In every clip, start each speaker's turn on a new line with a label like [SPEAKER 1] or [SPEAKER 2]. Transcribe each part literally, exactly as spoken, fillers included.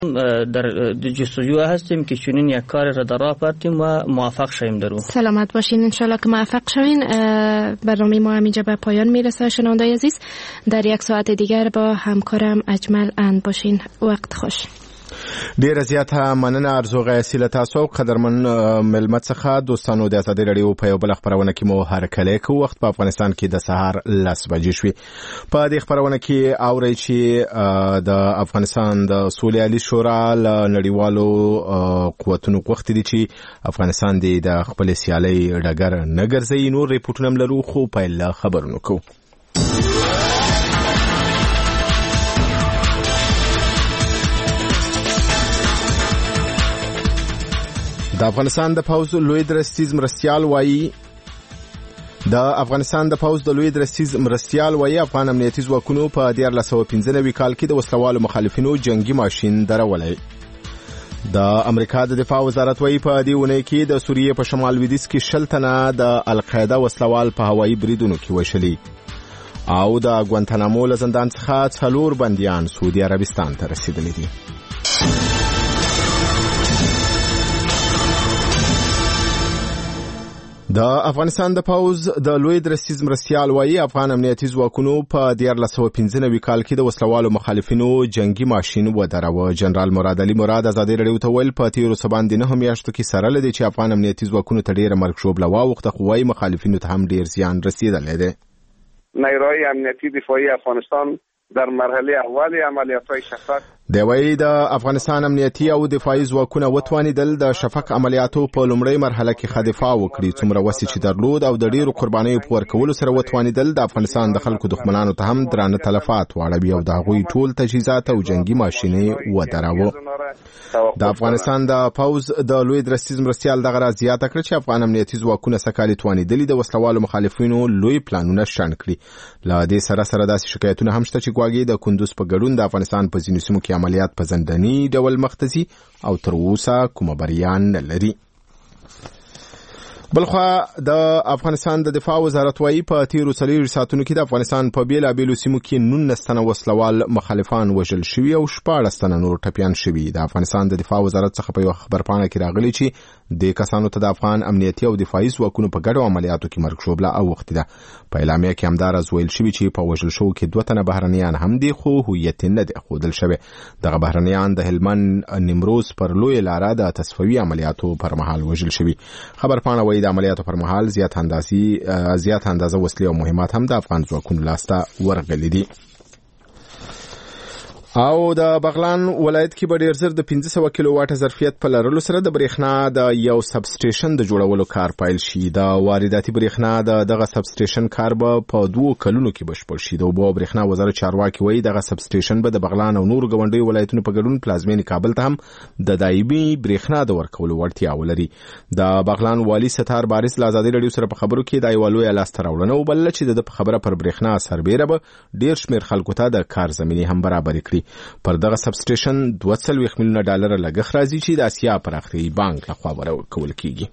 [SPEAKER 1] در جستجو هستیم که چنین یک کار را در راه بردیم و موفق شویم در اون.
[SPEAKER 2] سلامت باشین، انشالله که موفق شوین. برنامه ما همینجا به پایان میرسه. شنوندای عزیز، در یک ساعت دیگر با همکارم اجمل اند باشین. وقت خوش.
[SPEAKER 3] ډیر زیاته مننه ارزوغه سیله تاسو قدرمن ملمت څخه دوستانو د ازادي رادیو په یو بل خبرونه کې مو هرکلی کو وخت په افغانستان کې د سهار لس بجې شوې. په دې خبرونه کې اوري چې د افغانستان د سولې شورا له نړیوالو قوتونو غوښتي دي چې افغانستان د خپل سیالي ډګر نه ګرځي. نور ریپورتونه هم لرو خو په لا خبرونه کو. د افغانستان د پوز لوی درستیز مرستیال وایي د افغانستان د پوز د لوی درستیز مرستیال وایي افغان امنیتي ځواکونو په دیار لسو پنځه نوي کال کې د وسلوالو مخالفینو جنگي ماشين درولې. د امریکا د دفاع وزارت وایي په دې ونه کې د سوریې په شمال لویدیځ کې شل تنه د القاعده وسلوال په هوایي بریدونو کې وشلي او د ګوانتانامو له زندان څخه څلور بنديان سعودي عربستان ته رسیدلي دي. د افغانستان د پوز د لوی درستیز مرستیال وایي افغان امنیتي ځواکونو په دیار لسو پنځه نوي کال کې د وسلوالو مخالفینو جنگي ماشين ودراوه. جنرال مراد علي مراد ازادي رادیو ته ویل په تیرو سباندې نه میاشتو کې سره لدی چې افغان امنیتي ځواکونو ته ډیره مرګ شوبله واوخته خوای مخالفینو ته هم ډیر زیان رسیدلی دی.
[SPEAKER 4] نیروهای امنیتی دفاعی افغانستان در مرحله اولی عملیات‌های شفق
[SPEAKER 3] د وی د افغانستان امنیتي او دفاعي ځواکونه وتوانیدل د شفق عملیاتو په لومړی مرحله کې خدفاع وکړي. څومره وسې چې درلود او د ډیرو قربانیو په ورکولو سره وتوانیدل د افغانستان د خلکو دښمنانو ته هم درانه تلفات واړوي او د هغوی ټول تجهیزات او جنگي ماشینې ودراوه. د افغانستان د پوز د لوی درستیز مرستیال دغه راز زیاته کړ چې افغان امنیتي ځواکونه سکالي توانیدلي د وسلوالو مخالفینو لوی پلانونه شنډ کړي. له دې سره سره داسې شکایتونه هم شته چې ګواګي د کندوز په ګډون د افغانستان په ځینو سیمو کې عملیات په زنداني ډول مختصي او تر اوسه کومه بریا نه لري. بلخوا د افغانستان د دفاع وزارت وایي په تیرو څلورو ساعتونو کې د افغانستان په بیلابیلو سیمو کې نولس تنه وسلوال مخالفان وژل شوي او شپاړس تنه نور ټپیان شوي. د افغانستان د دفاع وزارت څخه په یو خبرپاڼه کې راغلي چې د کسانو ته د افغان امنیتي او دفاعي ځواکونو په ګډو عملیاتو کې مرګ شوبله اوښتې ده. په اعلامیه کې همداراز ویل شوي چې په وژل شوو کې دوه تنه بهرنیان هم دي خو هویت نه دی ښودل شوی. دغه بهرنیان د هلمند نیمروز پر لوی لاره د تصفیوي عملیاتو پر مهال وژل شوي. خبرپاڼه وایي د عملیاتو پر مهال زیات اندازي زیات اندازه وسلې او مهمات هم د افغان ځواکونو لاسته ورغلي دي. او د بغلان ولایت کې به ډیر زر د پنځه سوه کیلو واټ ظرفیت په لرلو سره د برېښنا د یو سب سټیشن د جوړولو کار پیل شي. د وارداتي برېښنا د دغه سب سټیشن کار به په دوه کلونو کې بشپړ شي. د اوبو او برېښنا وزارت چارواکي وایي دغه سب سټیشن به د بغلان او نورو ګاونډیو ولایتونو په ګډون پلازمینې کابل ته هم د دایمي برېښنا د ورکولو وړتیا ولري. د بغلان والي ستار بارس له ازادي رادیو سره په خبرو کې د یوه لویه لاسته راوړنه وبلله چې د خبره پر برېښنا سربیره به ډیر شمېر خلکو ته د کار زمینې هم برابرې کړي. پر دغه سب سټیشن دوه څلوېښت میلیونه ډالر لګښت راځي چې د اسیا پراختیایي بانک لخوا ورکول کیږي.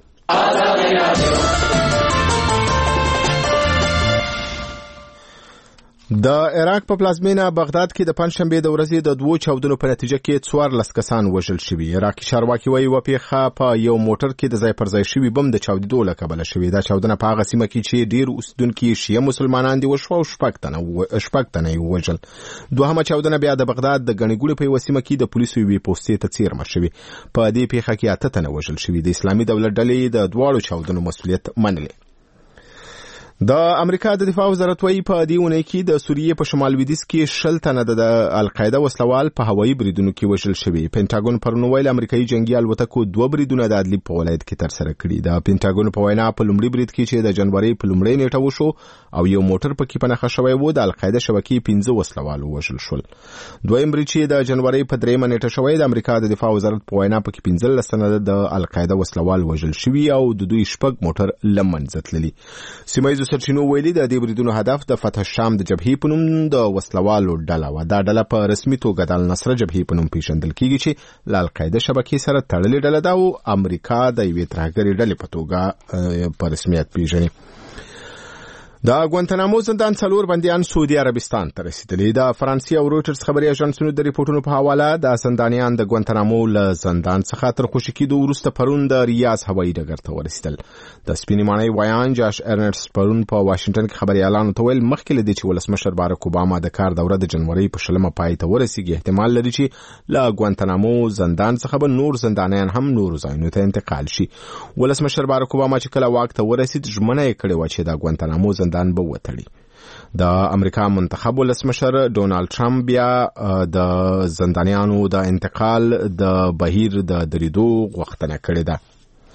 [SPEAKER 3] د عراق په پلازمینه بغداد کې د پنځشنبې د ورځې د دوو چاودنو په نتیجه کې څوارلس کسان وژل شوي. عراقي چارواکي وایي یوه پیښه په یو موټر کې د ځای پر ځای شوي بم د چاودېدو له کبله شوې. دا چاودنه په هغه سیمه کې چې ډېر اوسېدونکي شیعه مسلمانان دي وشوه او شپږ تنه یې ووژل. دوهمه چاودنه بیا د بغداد د ګڼې ګوڼې په یوه سیمه کې د پولیسو یوې پوستې ته څیرمه شوې. په دې پیښه کې اته تنه وژل شوي. د اسلامي دولت ډلې د دواړو چاودنو مسؤلیت منلی. د امریکا د دفاع وزارت وایي په دې اونۍ کې د سوریې په شمال لویدیځ کې شل تنه د القاعده وسلوال په هوایي بریدونو کې وژل شوي. پینټاګون پرون ویل امریکایي جنگي الوتکو دوه بریدونه د ادلب په ولایت کې ترسره کړي. د پینټاګون په وینا په لومړي برید کې چې د جنوري په لومړۍ نیټه وشو او یو موټر پکې په نښه شوی و د القاعده شبکې پنځه وسلوال وژل شول. دویم برید چې د جنوري په دریمه نیټه شوی د امریکا د دفاع وزارت په وینا پکې پنځلس تنه د القاعده وسلوال وژل شوي او د دوی شپږ موټر له منځه تللي. سیمه ییزو سرچینو ویلي د دې بریدونو هدف د فتح شام د جبهې په نوم د وسلوالو ډله وه. دا ډله په رسمي توګه د النصره جبهې په نوم پیژندل کیږي چې له القاعده شبکې سره تړلې ډله ده او امریکا د یوې ترهګرې ډلې په توګه په رسمیت پیژني. د ګوانتنامو زندان څلور بنديان سعودي عربستان ته رسیدلي. د فرانسې او رويټرز خبري اژانسونو د ریپورتونو په حواله د زندانیان د ګوانتنامو له زندان څخه تر خوشي کېدو وروسته پرون د ریاض هوایي ډګر ته ورسېدل. د سپینې ماڼۍ وایان جاش ارنسټ پرون په واشنگټن کې خبري اعلان وکړ مخکې له دې چې ولسمشر باراک اوباما د کار دوره د جنوري په شلمه پای ته ورسیږي احتمال لري چې له ګوانتنامو زندان څخه به نور زندانیان هم نور ځایونو ته انتقال شي. ولسمشر باراک اوباما چې کله واک ته ورسید ژمنه یې کړې و چې د ګوانتنامو زندان به وتړي. د امریکا منتخب ولسمشر ډونالد ټرمپ بیا د زندانیانو د انتقال د بهیر د دریدو غوښتنه کړې ده.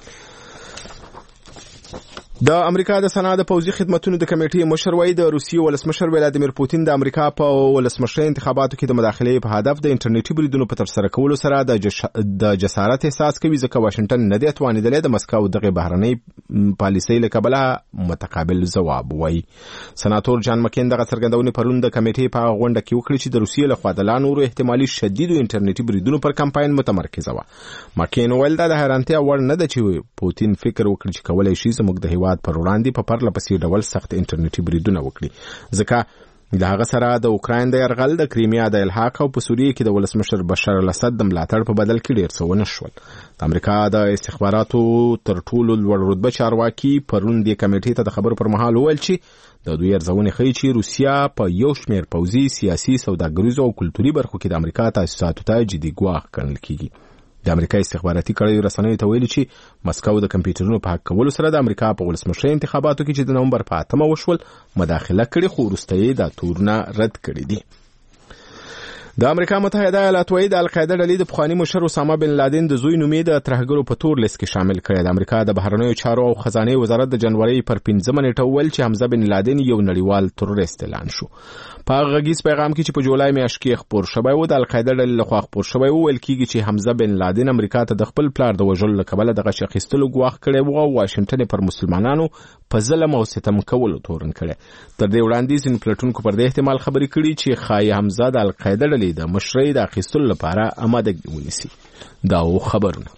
[SPEAKER 3] د امریکا د سنا د پوځي خدماتو د کمیټې مشر وای د روسیې ولسمشر ولادیمیر پوتین د امریکا په ولسمشر انتخاباتو کې د مداخلې په هدف د انټرنیټي بریدونو په تر سره کولو سره د جش... د جسارت احساس کوي ځکه واشنگټن نه دی توانیدلی د مسکو دغه بهرنۍ پالیسۍ له کبله متقابل ځواب وای. سناتور جان مکین دغه څرګندونې پرون د کمیټې په غونډه کې وکړي چې د روسیې له خوا د لا نورو احتمالي شدیدو انټرنیټي بریدونو پر کمپاین متمرکزه وه. مکین ویل دا د حیرانتیا وړ نه ده چې پوتین فکر وکړي چې کولای شي زموږ د هیواد پر وړاندې په پرله پسې ډول سخت انټرنیټي بریدونه وکړي ځکه د هغه سره د اوکراین د یرغل د کریمیا د الحاق او په سوریه کې د ولسمشر بشار الاسد د ملاتړ په بدل کې ډېر څه ونه شول. د امریکا د استخباراتو تر ټولو لوړ رتبه چارواکي پرون د کمیټې ته د خبرو پر مهال وویل چې د دوی ارزونې ښیي چې روسیا په یو شمېر پوځي سیاسي سوداګریزو او کلتوري برخو کې د امریکا تاسیساتو ته جدي ګواښ ګڼل کیږي. د امریکا استخباراتي کړیو رسنیو ته ویلي چې مسکو د کمپیوټرونو په حق کولو سره د امریکا په ولسمشر انتخاباتو کې چې د نومبر په اتمه وشول مداخله کړې خو وروسته یې دا تورونه رد کړي دي. د امریکا متحده ایالاتو د القاعده ډلې د پخوانی مشر اسامه بن لادن د زوی نومې د ترهګرو په تور لیست کې شامل کړی. د امریکا د بهرنیو چارو او خزانه وزارت د جنوري پر پنځمه نیټه ویل چې حمزه بن لادن یو نړیوال تروریست اعلان شو. په غږیز پیغام کې چې په جولای میاشت کې خبر شوی و د القاعده ډلې لخوا خبر شوی و ویل کېږي چې حمزه بن لادن امریکا ته د خپل پلار د وژلو له کبله دغه شخصیتلو ګواښ کړی و او واشنگټن پر مسلمانانو په ظلم او ستم کولو تورن کړی. تر دې وړاندې ځینې پلټونکو پر دې احتمال خبرې کړي چې ښایي حمزه د القاعده ډلې د مشرۍ د اخیستلو لپاره آمادګي ونیسي. دا و خبرونه.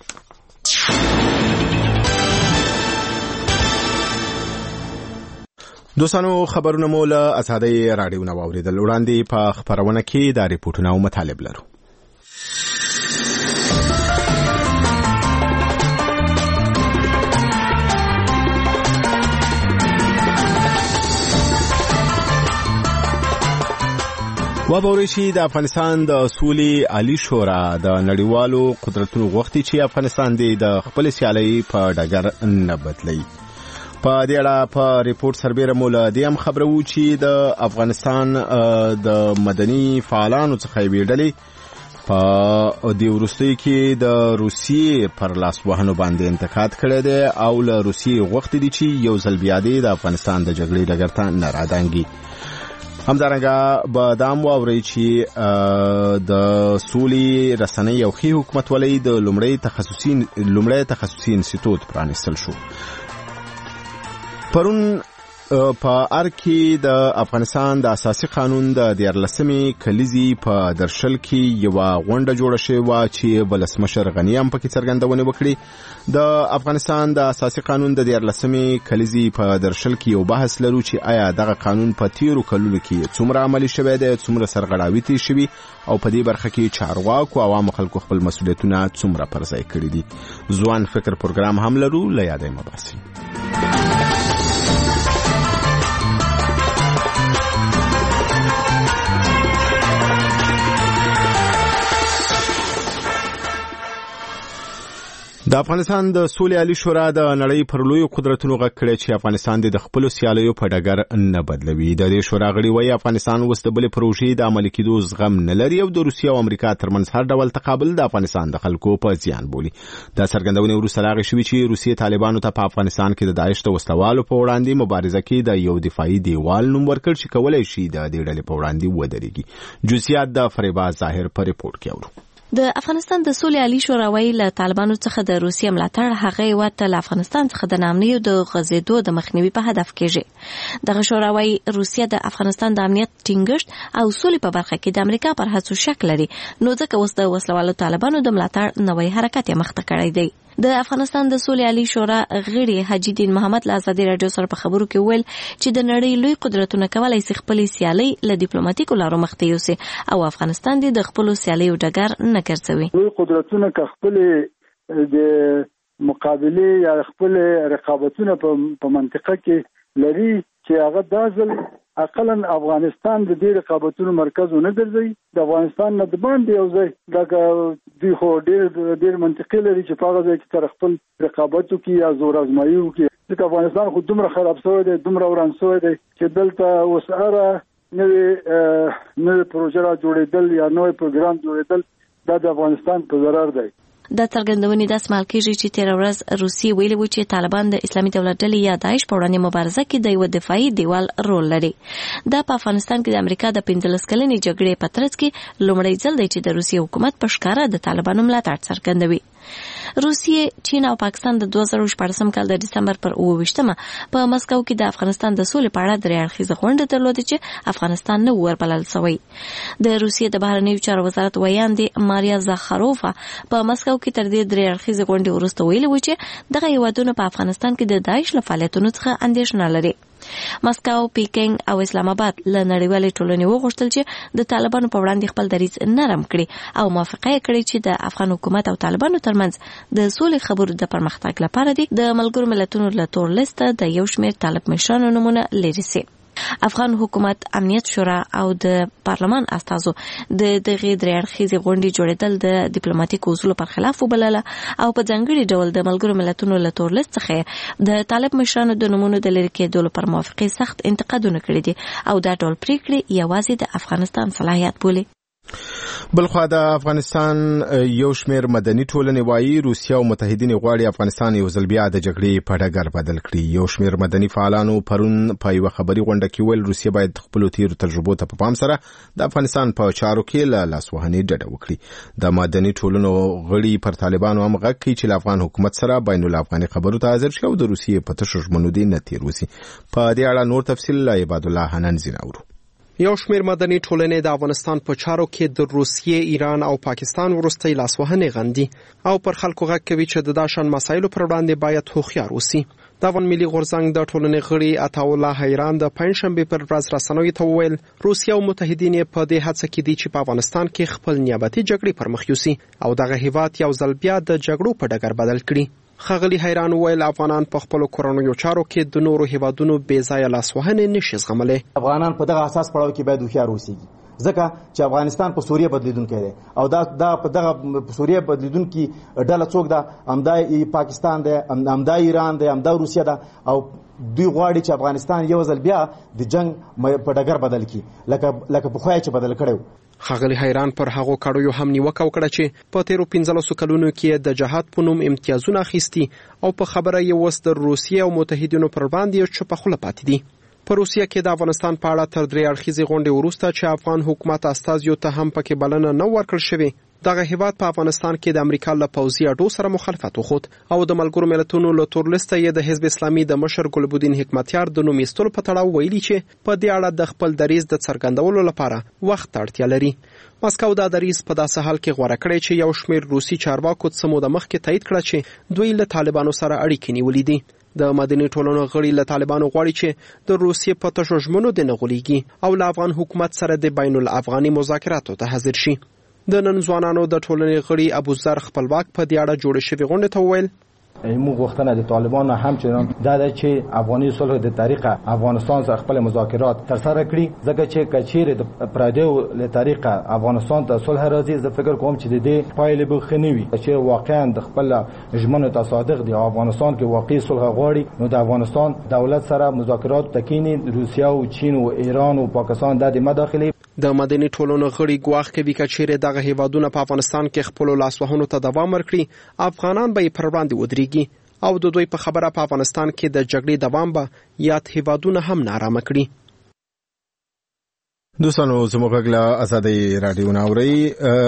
[SPEAKER 3] دوستانو خبرونه مو له آزادۍ راډیو نه واوریدل. وړاندې په خبرونه کې دا ریپورتونه او مطالب لرو. وبوري چې د افغانستان د سولې عالی شورا د نړیوالو قدرتونو غوښتي چې افغانستان د خپل سیالۍ په ډګر نه بدلی. په دې اړه په ریپورت سربېره مو له دې هم خبره وو چې د افغانستان د مدني فعالانو څخه یوې ډلې په دې وروستیو کې د روسیې پر لاس وهنو باندې انتقاد کړی دی او له روسیې غوښتي دي چې یو ځل بیا دې د افغانستان د جګړې ډګر ته نه رادانګي. همدارنګه به دا هم واورئ چې د سولې رسنۍ او ښې حکومتولۍ د لومړی تخصصي لومړی تخصصي انسټیټوټ پرانیستل شو. پرون په ار کې د افغانستان د اساسي قانون د دیارلسمې کلیزي په درشل کې یو غونډه جوړه شوې و چې ولسمشر غنی هم پکې څرګندونه وکړي. د افغانستان د اساسي قانون د دیارلسمې کلیزي په درشل کې یو بحث لرو چې آیا دغه قانون په تیرو کلونو کې څومره عملي شوی دی، څومره سرغړاوي تیر شوي او په دې برخه کې چارواکو او عوامو خلکو خپل مسؤلیتونه څومره پر ځای کړي دي. ځوان فکر پروګرام هم لرو، له یاده مه باسئ. د افغانستان د سولې عالی شورا د نړۍ پر لویو قدرتونو غږ کړی چې افغانستان د خپل سیالیو په ډګر نه بدلوي. د دې شورا غړي وایي افغانستان اوس د بلې پروژې د عملي کېدو زغم نه لري او د روسیې او امریکا ترمنځ هر ډول تقابل د افغانستان د خلکو په زیان بولي. دا څرګندونې وروسته راغلې شوې چې روسیې طالبانو ته په افغانستان کې د داعش د وسلوالو په وړاندې مبارزه کې د یو دفاعي دیوال نوم ورکړ چې کولای شي د دې ډلې په وړاندې ودرېږي. جزئیات د فریبا ظاهر په ریپورت کې اورو.
[SPEAKER 5] د افغانستان د سولې عالی شورا وایي له طالبانو څخه د روسیې ملاتړ هغه وته له افغانستان څخه د نامنیو د غزیدو د مخنیوي په هدف کېږي. دغه شورا وایي روسیه د افغانستان د امنیت ټینګښت او سولې په برخه کې د امریکا پر هڅو شک لري، نو ځکه اوس د وسلوالو طالبانو د ملاتړ نوې حرکت یې مخته کړی دی. د افغانستان د سولې عالی شورا غړي حاجی دین محمد له ازادي رادیو سره په خبرو کې ویل چې د نړۍ لوی قدرتونه کولای شي خپل سیالي له ډیپلوماټیکو لارو مخته یوسي او افغانستان د خپل سیالیو ډګر نه ګرځوي.
[SPEAKER 6] لوی قدرتونه که خپل د مقابله یا خپل رقابتونه په منطقه کې لري چې هغه دازل اقلا افغانستان د دې رقابتونو مرکز نه ګرځي. د افغانستان نه د باندې یو ځای د دوی خو ډېر ډېر منطقي لري چې په هغه ځای کې تر خپل رقابتو کې یا زور ازمایي وکړي. ځکه افغانستان خو دومره خراب شوی دی، دومره وران شوی دی چې دلته اوس هره نوې نوې پروژه را جوړېدل یا نوې پروګرام جوړېدل دا د افغانستان په ضرر دی.
[SPEAKER 5] د څرګندونې داس مال کېږي چې تیر ورځ روسیې ویلي و چې طالبان د اسلامي دولت ډلې یا داعش په وړاندې مبارزه کې د یو دفاعي دیوال رول لري. دا په افغانستان کې د امریکا د پنځلس کلنې جګړې په ترڅ کې لومړی ځل دی چې د روسیې حکومت په ښکاره د طالبانو ملاتړ څرګندوي. روسیې، چین او پاکستان د دوه زره شپږم کال د ډسمبر پر اوه ویشتمه په مسکو کې د افغانستان د سولې په اړه درې اړخیزه غونډه درلوده چې افغانستان نه وربلل شوی. د روسیې د بهرنیو چارو وزارت ویاندې ماریا زاخاروفا په مسکو کې تر دې درې اړخیزه غونډې وروسته ویلي و چې دغه هیوادونه په افغانستان کې د داعش له فعالیتونو څخه اندېښنه لري. مسکو، پیکینګ او اسلام آباد له نړیوالې ټولنې وغوښتل چې د طالبانو په وړاندې خپل دریځ نرم کړي او موافقه یې کړې چې د افغان حکومت او طالبانو ترمنځ د سولې خبرو د پرمختګ لپاره دي د ملګرو ملتونو له تور لیسته د یو شمېر طالب مشرانو نومونه لرې سي. افغان حکومت، امنیت شورا او د پارلمان استازو د دغه درې اړخیزې غونډې جوړېدل د ډیپلوماټیک اصولو پر خلاف وبلله او په ځانګړي ډول د ملګرو ملتونو له تور لیست څخه د طالب مشرانو د نومونو د لرې کېدلو پر موافقې سخت انتقادونه کړي دي او دا ډول پریکړې یوازې د افغانستان صلاحیت بولي.
[SPEAKER 3] بلخوا د افغانستان یو شمېر مدني ټولنې وایي روسیه او متحدین غواړي افغانستان یو ځل بیا د جګړې په ډګر بدل کړي. یو شمېر مدني فعالانو پرون په یوه خبري غونډه کې ویل روسیه باید خپلو تیرو تجربو ته په پام سره د افغانستان په چارو کې له لاسوهنې ډډه وکړي. د مدني ټولنو غړي پر طالبانو هم غږ کوي چې له افغان حکومت سره بین الافغاني خبرو ته حاضر شي او د روسیې په تشو ژمنو دې نه تیر وسي. په دې اړه نور تفصیل له عباد الله حنان زین اورو.
[SPEAKER 7] یو شمېر مدني ټولنې د افغانستان په چارو کې د روسیې، ایران او پاکستان وروستۍ لاسوهنې غندي او پر خلکو غږ کوي چې د داشان مسایلو پر وړاندې باید هوښیار اوسي. د افغان ملي غورځنګ د ټولنې غړي عطاالله حیران د پنځشنبې پر ورځ رسنیو ته وویل روسیه او متحدین په دې هڅه کې دي چې په افغانستان کې خپل نیابتي جګړې پر مخ یوسي او دغه هیواد یو ځل بیا د جګړو په ډګر بدل کړي. خغلی حیران ویل افغانان په خپل کورنیو چارو کې د نورو هیوادونو بې ځایه لاسوهنې نشي زغملی.
[SPEAKER 8] افغانان په دغه اساس پړاو کې باید هوښیار اوسېږي ځکه چې افغانستان په سوریه بدلیدونکی دی او دا دا په دغه سوریه بدلیدونکي ډله څوک ده؟ همدا پاکستان دی، همدا ایران دی، همدا روسیه ده او دوی غواړي چې افغانستان یو ځل بیا د جنگ په ډګر بدل کړي لکه لکه پخوا چې بدل کړی.
[SPEAKER 7] خغلی حیران پر هغو کړیو هم نیوکه وکړه چې په تیرو پنځلسو کلونو کې د جهاد په نوم امتیازونه اخیستي او په خبره یې اوس د روسیې او متحدینو پر وړاندې چوپه خوله پاتې دي. په روسیه کې د افغانستان په اړه تر درې اړخیزې غونډې وروسته چې افغان حکومت استازیو ته هم پکې بلنه نه ورکړل شوې، دغه هیواد په افغانستان کې د امریکا له پوځي اډو سره مخالفت وښود او د ملګرو ملتونو له تور لیسته یې د حزب اسلامي د مشر ګلبدین حکمتیار د نوم ایستلو په تړاو ویلي چې په دې اړه د خپل دریځ د څرګندولو لپاره وخت ته اړتیا لري. مسکو دا دریځ په داسې حال کې غوره کړی چې یو شمېر روسي چارواکو څه موده مخکې تایید کړه چې دوی له طالبانو سره اړیکې نیولې دي. د مدني ټولنو غړي له طالبانو غواړي چې د روسیې په تشو ژمنو دې نه غولېږي او له افغان حکومت سره د بین الافغاني مذاکراتو ته حاضر شي. د نن ځوانانو د ټولنې غړي ابوذر خپلواک په دې اړه جوړې شوې غونډې ته وویل
[SPEAKER 8] موږ غوښتنه د طالبانو همچنان دا ده چې افغاني صلح د طریقه افغانستان سره خپل مذاکرات ترسره کړي ځکه چې کچیر د پردیو له طریقه افغانستان ته صلح راځي زه فکر کوم چې د دې پایلې به ښه نه وي چې واقعا د خپل ژمنو ته صادق دي. افغانستان کې واقعي صلح غواړي نو د افغانستان دولت سره مذاکرات تکینی روسیه او چین او ایران او پاکستان د مداخله.
[SPEAKER 7] د مدني ټولنو غړي ګواښ کوي چې چیرې دغه هیوادونه په افغانستان کې خپل لاسوهنو ته دوام ورکړي افغانان به یې پر وړاندې ودرېږي او د دوی په خبره په افغانستان کې د جګړې دوام به یاد هیوادونه هم نارامه کړي.
[SPEAKER 3] دوستانو زموږ غږ له ازادۍ راډیو نه اورئ.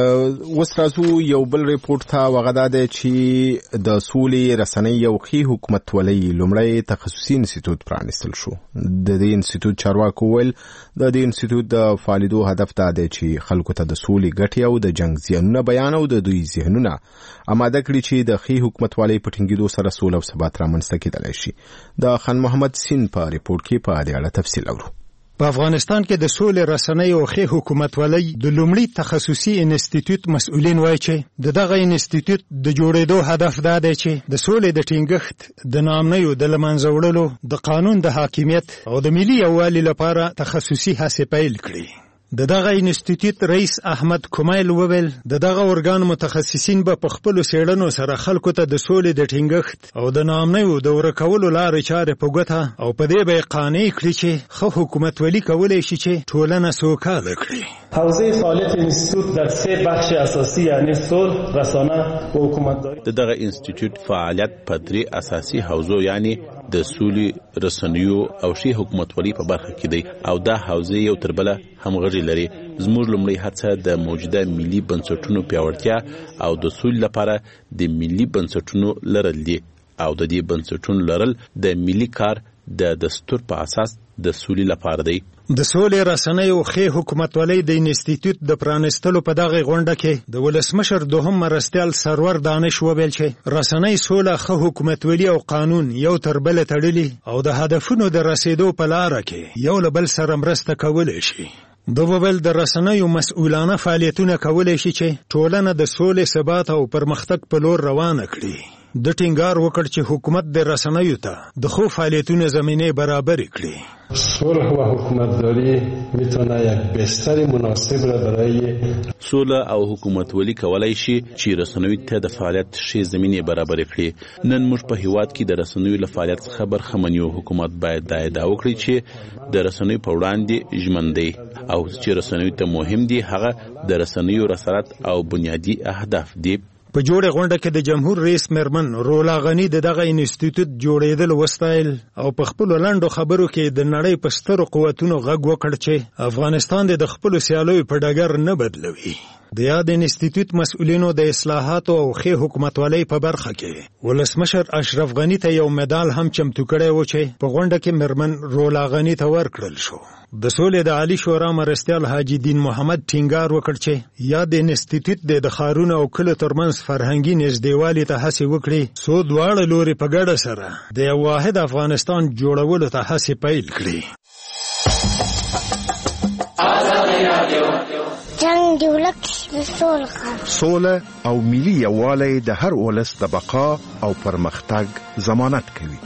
[SPEAKER 3] اوس راځو یو بل ریپورټ ته. هغه دا دی چې د سولې رسنۍ یو ښې حکومتولۍ لومړی تخصصي انسټیټوټ پرانیستل شو. د دې انسټیټوټ چارواکو ویل د دې انسټیټوټ د فعالیدو هدف دا دی چې خلکو ته د سولې ګټې او د جنګ زیانونه بیان او د دوی ذهنونه آماده کړي چې د ښې حکومتولۍ په ټینګېدو سره سوله او ثبات رامنځته کېدلی شي. د خان محمد سین په ریپورټ کې په دې اړه تفصیل اورو.
[SPEAKER 9] په افغانستان کې د سولې رسنۍ او ښې حکومتولۍ د لومړي تخصصي انسټیټوټ مسؤلین وایي چې د دغه انسټیټوټ د جوړېدو هدف دا دی چې د سولې د ټینګښت، د ناامنیو د له منځه وړلو، د قانون د حاکمیت او د ملي یووالي لپاره تخصصي هڅې پیل کړي. د دغه انسټیټوټ رئیس احمد کومایل وویل د دغه ارګان متخصصین به په خپلو څېړنو سره خلکو ته د سولې د ټینګښت او د ناامنیو د ورکولو لارې چارې په ګوته او په دې به یې قانع کړي چې ښه حکومتولي کولی شي چې ټولنه سوکاله کړي.
[SPEAKER 10] حوزه فعالیت انسټیټوټ در سه بخش اساسي یعنی صلح، رسانه او حکومتداري.
[SPEAKER 11] د دغه انسټیټوټ فعالیت په درې اساسي حوزو یعنی د سولې، رسنیو او ښې حکومتولۍ په برخه کې دی او دا حوزې یو تر بله همغږي لري. زموږ لومړی هڅه د موجوده ملي بنسټونو پیاوړتیا او د سولې لپاره د ملي بنسټونو لرل دي او د دې بنسټونو لرل د ملي کار د دستور په اساس د سولې لپاره دی.
[SPEAKER 9] د سولې رسنۍ او ښې حکومتولۍ د انسټیټوټ د پرانیستلو په دغه غونډه کې د ولسمشر دوهم مرستیال سرور دانش وویل چې رسنۍ، سوله، ښه حکومتولي او قانون یو تر بله تړلي او د هدفونو د رسیدو په لاره کې یو له بل سره مرسته کولی شي. د وویل د رسنیو مسؤلانه فعالیتونه کولی شي چې ټولنه د سولې، ثبات او پرمختګ په لور روانه کړي. د ټینګار وکړ چې حکومت د رسنیو ته د ښو فعالیتونو زمینه برابر کړي.
[SPEAKER 10] صلح و حکومتداری میتونه یک بستر مناسب را برای
[SPEAKER 11] سوله او حکومتولي کولای شي چې رسنیو ته د فعالیت ښې زمینه برابر کړي. نن موږ په هیواد کې د رسنیو له فعالیت څخه برخمن یو. حکومت باید دا ادعا وکړي چې د رسنیو په وړاندې ژمن دی او چې رسنیو ته مهم دي هغه د رسنیو رسالت او بنیادی اهداف دي.
[SPEAKER 9] په جوړه غونډه کې د جمهور رئیس مرمن رولا غنی د دغه انسټیټوټ جوړېدل وستایل او په خپل لنډو خبرو کې د نړۍ په سترو قوتونو غږ وکړ چې افغانستان د خپل سیالیو په ډګر نه بدلوي. د یاد انسټیټوټ مسؤلینو د اصلاحاتو او ښې حکومتولۍ په برخه کې ولسمشر اشرف غنی ته یو مډال هم چمتو کړی و چې په غونډه کې مرمن رولا غنی ته ورکړل شو. د سولې د عالی شورا مرستیال حاجی دین محمد ټینګار وکړ چې یاد انسټیټوټ د ښارونو او کلو ترمنځ فرهنګي نږدېوالي ته هڅې وکړي څو دواړه لوري په ګډه سره د یو واحد افغانستان جوړولو ته هڅې پیل کړي.
[SPEAKER 12] جنگ د ولس
[SPEAKER 13] سوله او ملي یووالی د هر ولس د بقا او پرمختګ ضمانت کوي.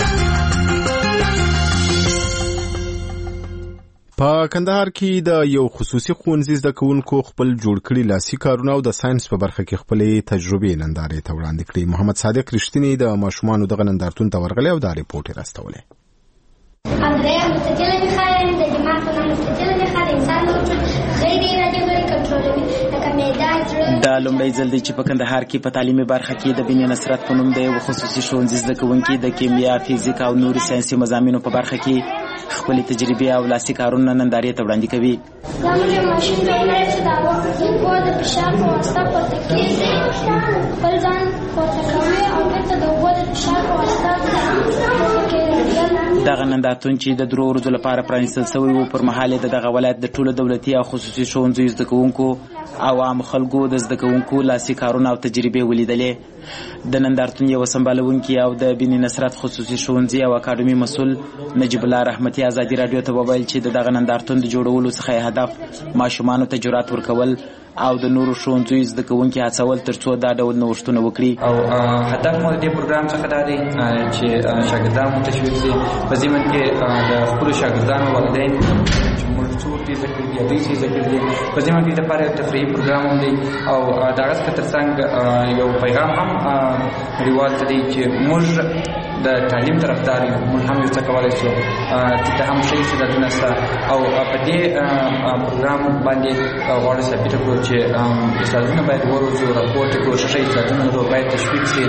[SPEAKER 3] په کندهار کې د یو خصوصي ښوونځي زده کوونکو خپل جوړ کړي لاسي کارونه او د ساينس په برخه کې خپلې تجربې نندارې ته وړاندې کړې. محمد صادق رښتینی د ماشومانو دغه نندارتون ته ورغلی او دا ریپورټ یې راستولی.
[SPEAKER 12] البداية مستطيلة بخارج الجماعة مستطيلة بخارج إنسان موجود غير إرادي غير کنټرولوي لکه معده.
[SPEAKER 14] دا لومړی ځل دی چې په کندهار کې په تعلیمي برخه کې د بني نصرت په نوم د یو خصوصي ښوونځي زده کوونکي د کیمیا، فزیک او نورو ساینسي مضامینو په برخه کې خپلې تجربې او لاسي کارونه نندارې ته وړاندې کوي.
[SPEAKER 12] دا موږ ماشین دی چې دا اوبو د فشار په واسطه پورته کېږي، خپل ځان پورته کوي او بېرته د اوبو د فشار په واسطه پورته کېږي.
[SPEAKER 14] دغه نندارتون چې د درو ورځو لپاره پرانیستل شوی و پر مهال د دغه ولایت د ټولو دولتي او خصوصي ښوونځیو زده کوونکو او عام خلکو د زده کوونکو لاسي کارونه او تجربې ولیدلې. د نندارتون یو سمبالونکي او د بني نصرت خصوصي ښوونځي او اکاډمي مسؤل نجیب الله رحمتي ازادي رادیو ته وویل چې د دغه نندارتون د جوړولو څخه هدف ماشومانو ته جرأت ورکول او د نورو ښوونځیو زده کوونکي هڅول ترڅو دا ډول نوښتونه وکړي.
[SPEAKER 15] او هدف مو د دې پروګرام څخه دا دی چې شاګردان مو تشویق شي په ضمن کې د خپلو شاګردانو والدین چې موږ څوک دې زده کړي یا دوی چې زده کړي دي په ضمن کې دپاره یو تفریحي پروګرام هم دی او د هغه څخه تر څنګ یو پیغام هم نړیوال ته دی چې موږ د تعلیم طرفدار یو، موږ هم یو څه کولی شو د هم ښه استعدادونه شته او په دې پروګرام باندې غواړو ثابته کړو چې استادونه باید وروځو، راپورټ کوشش اطلاعاتونو رو باید تشویق شي.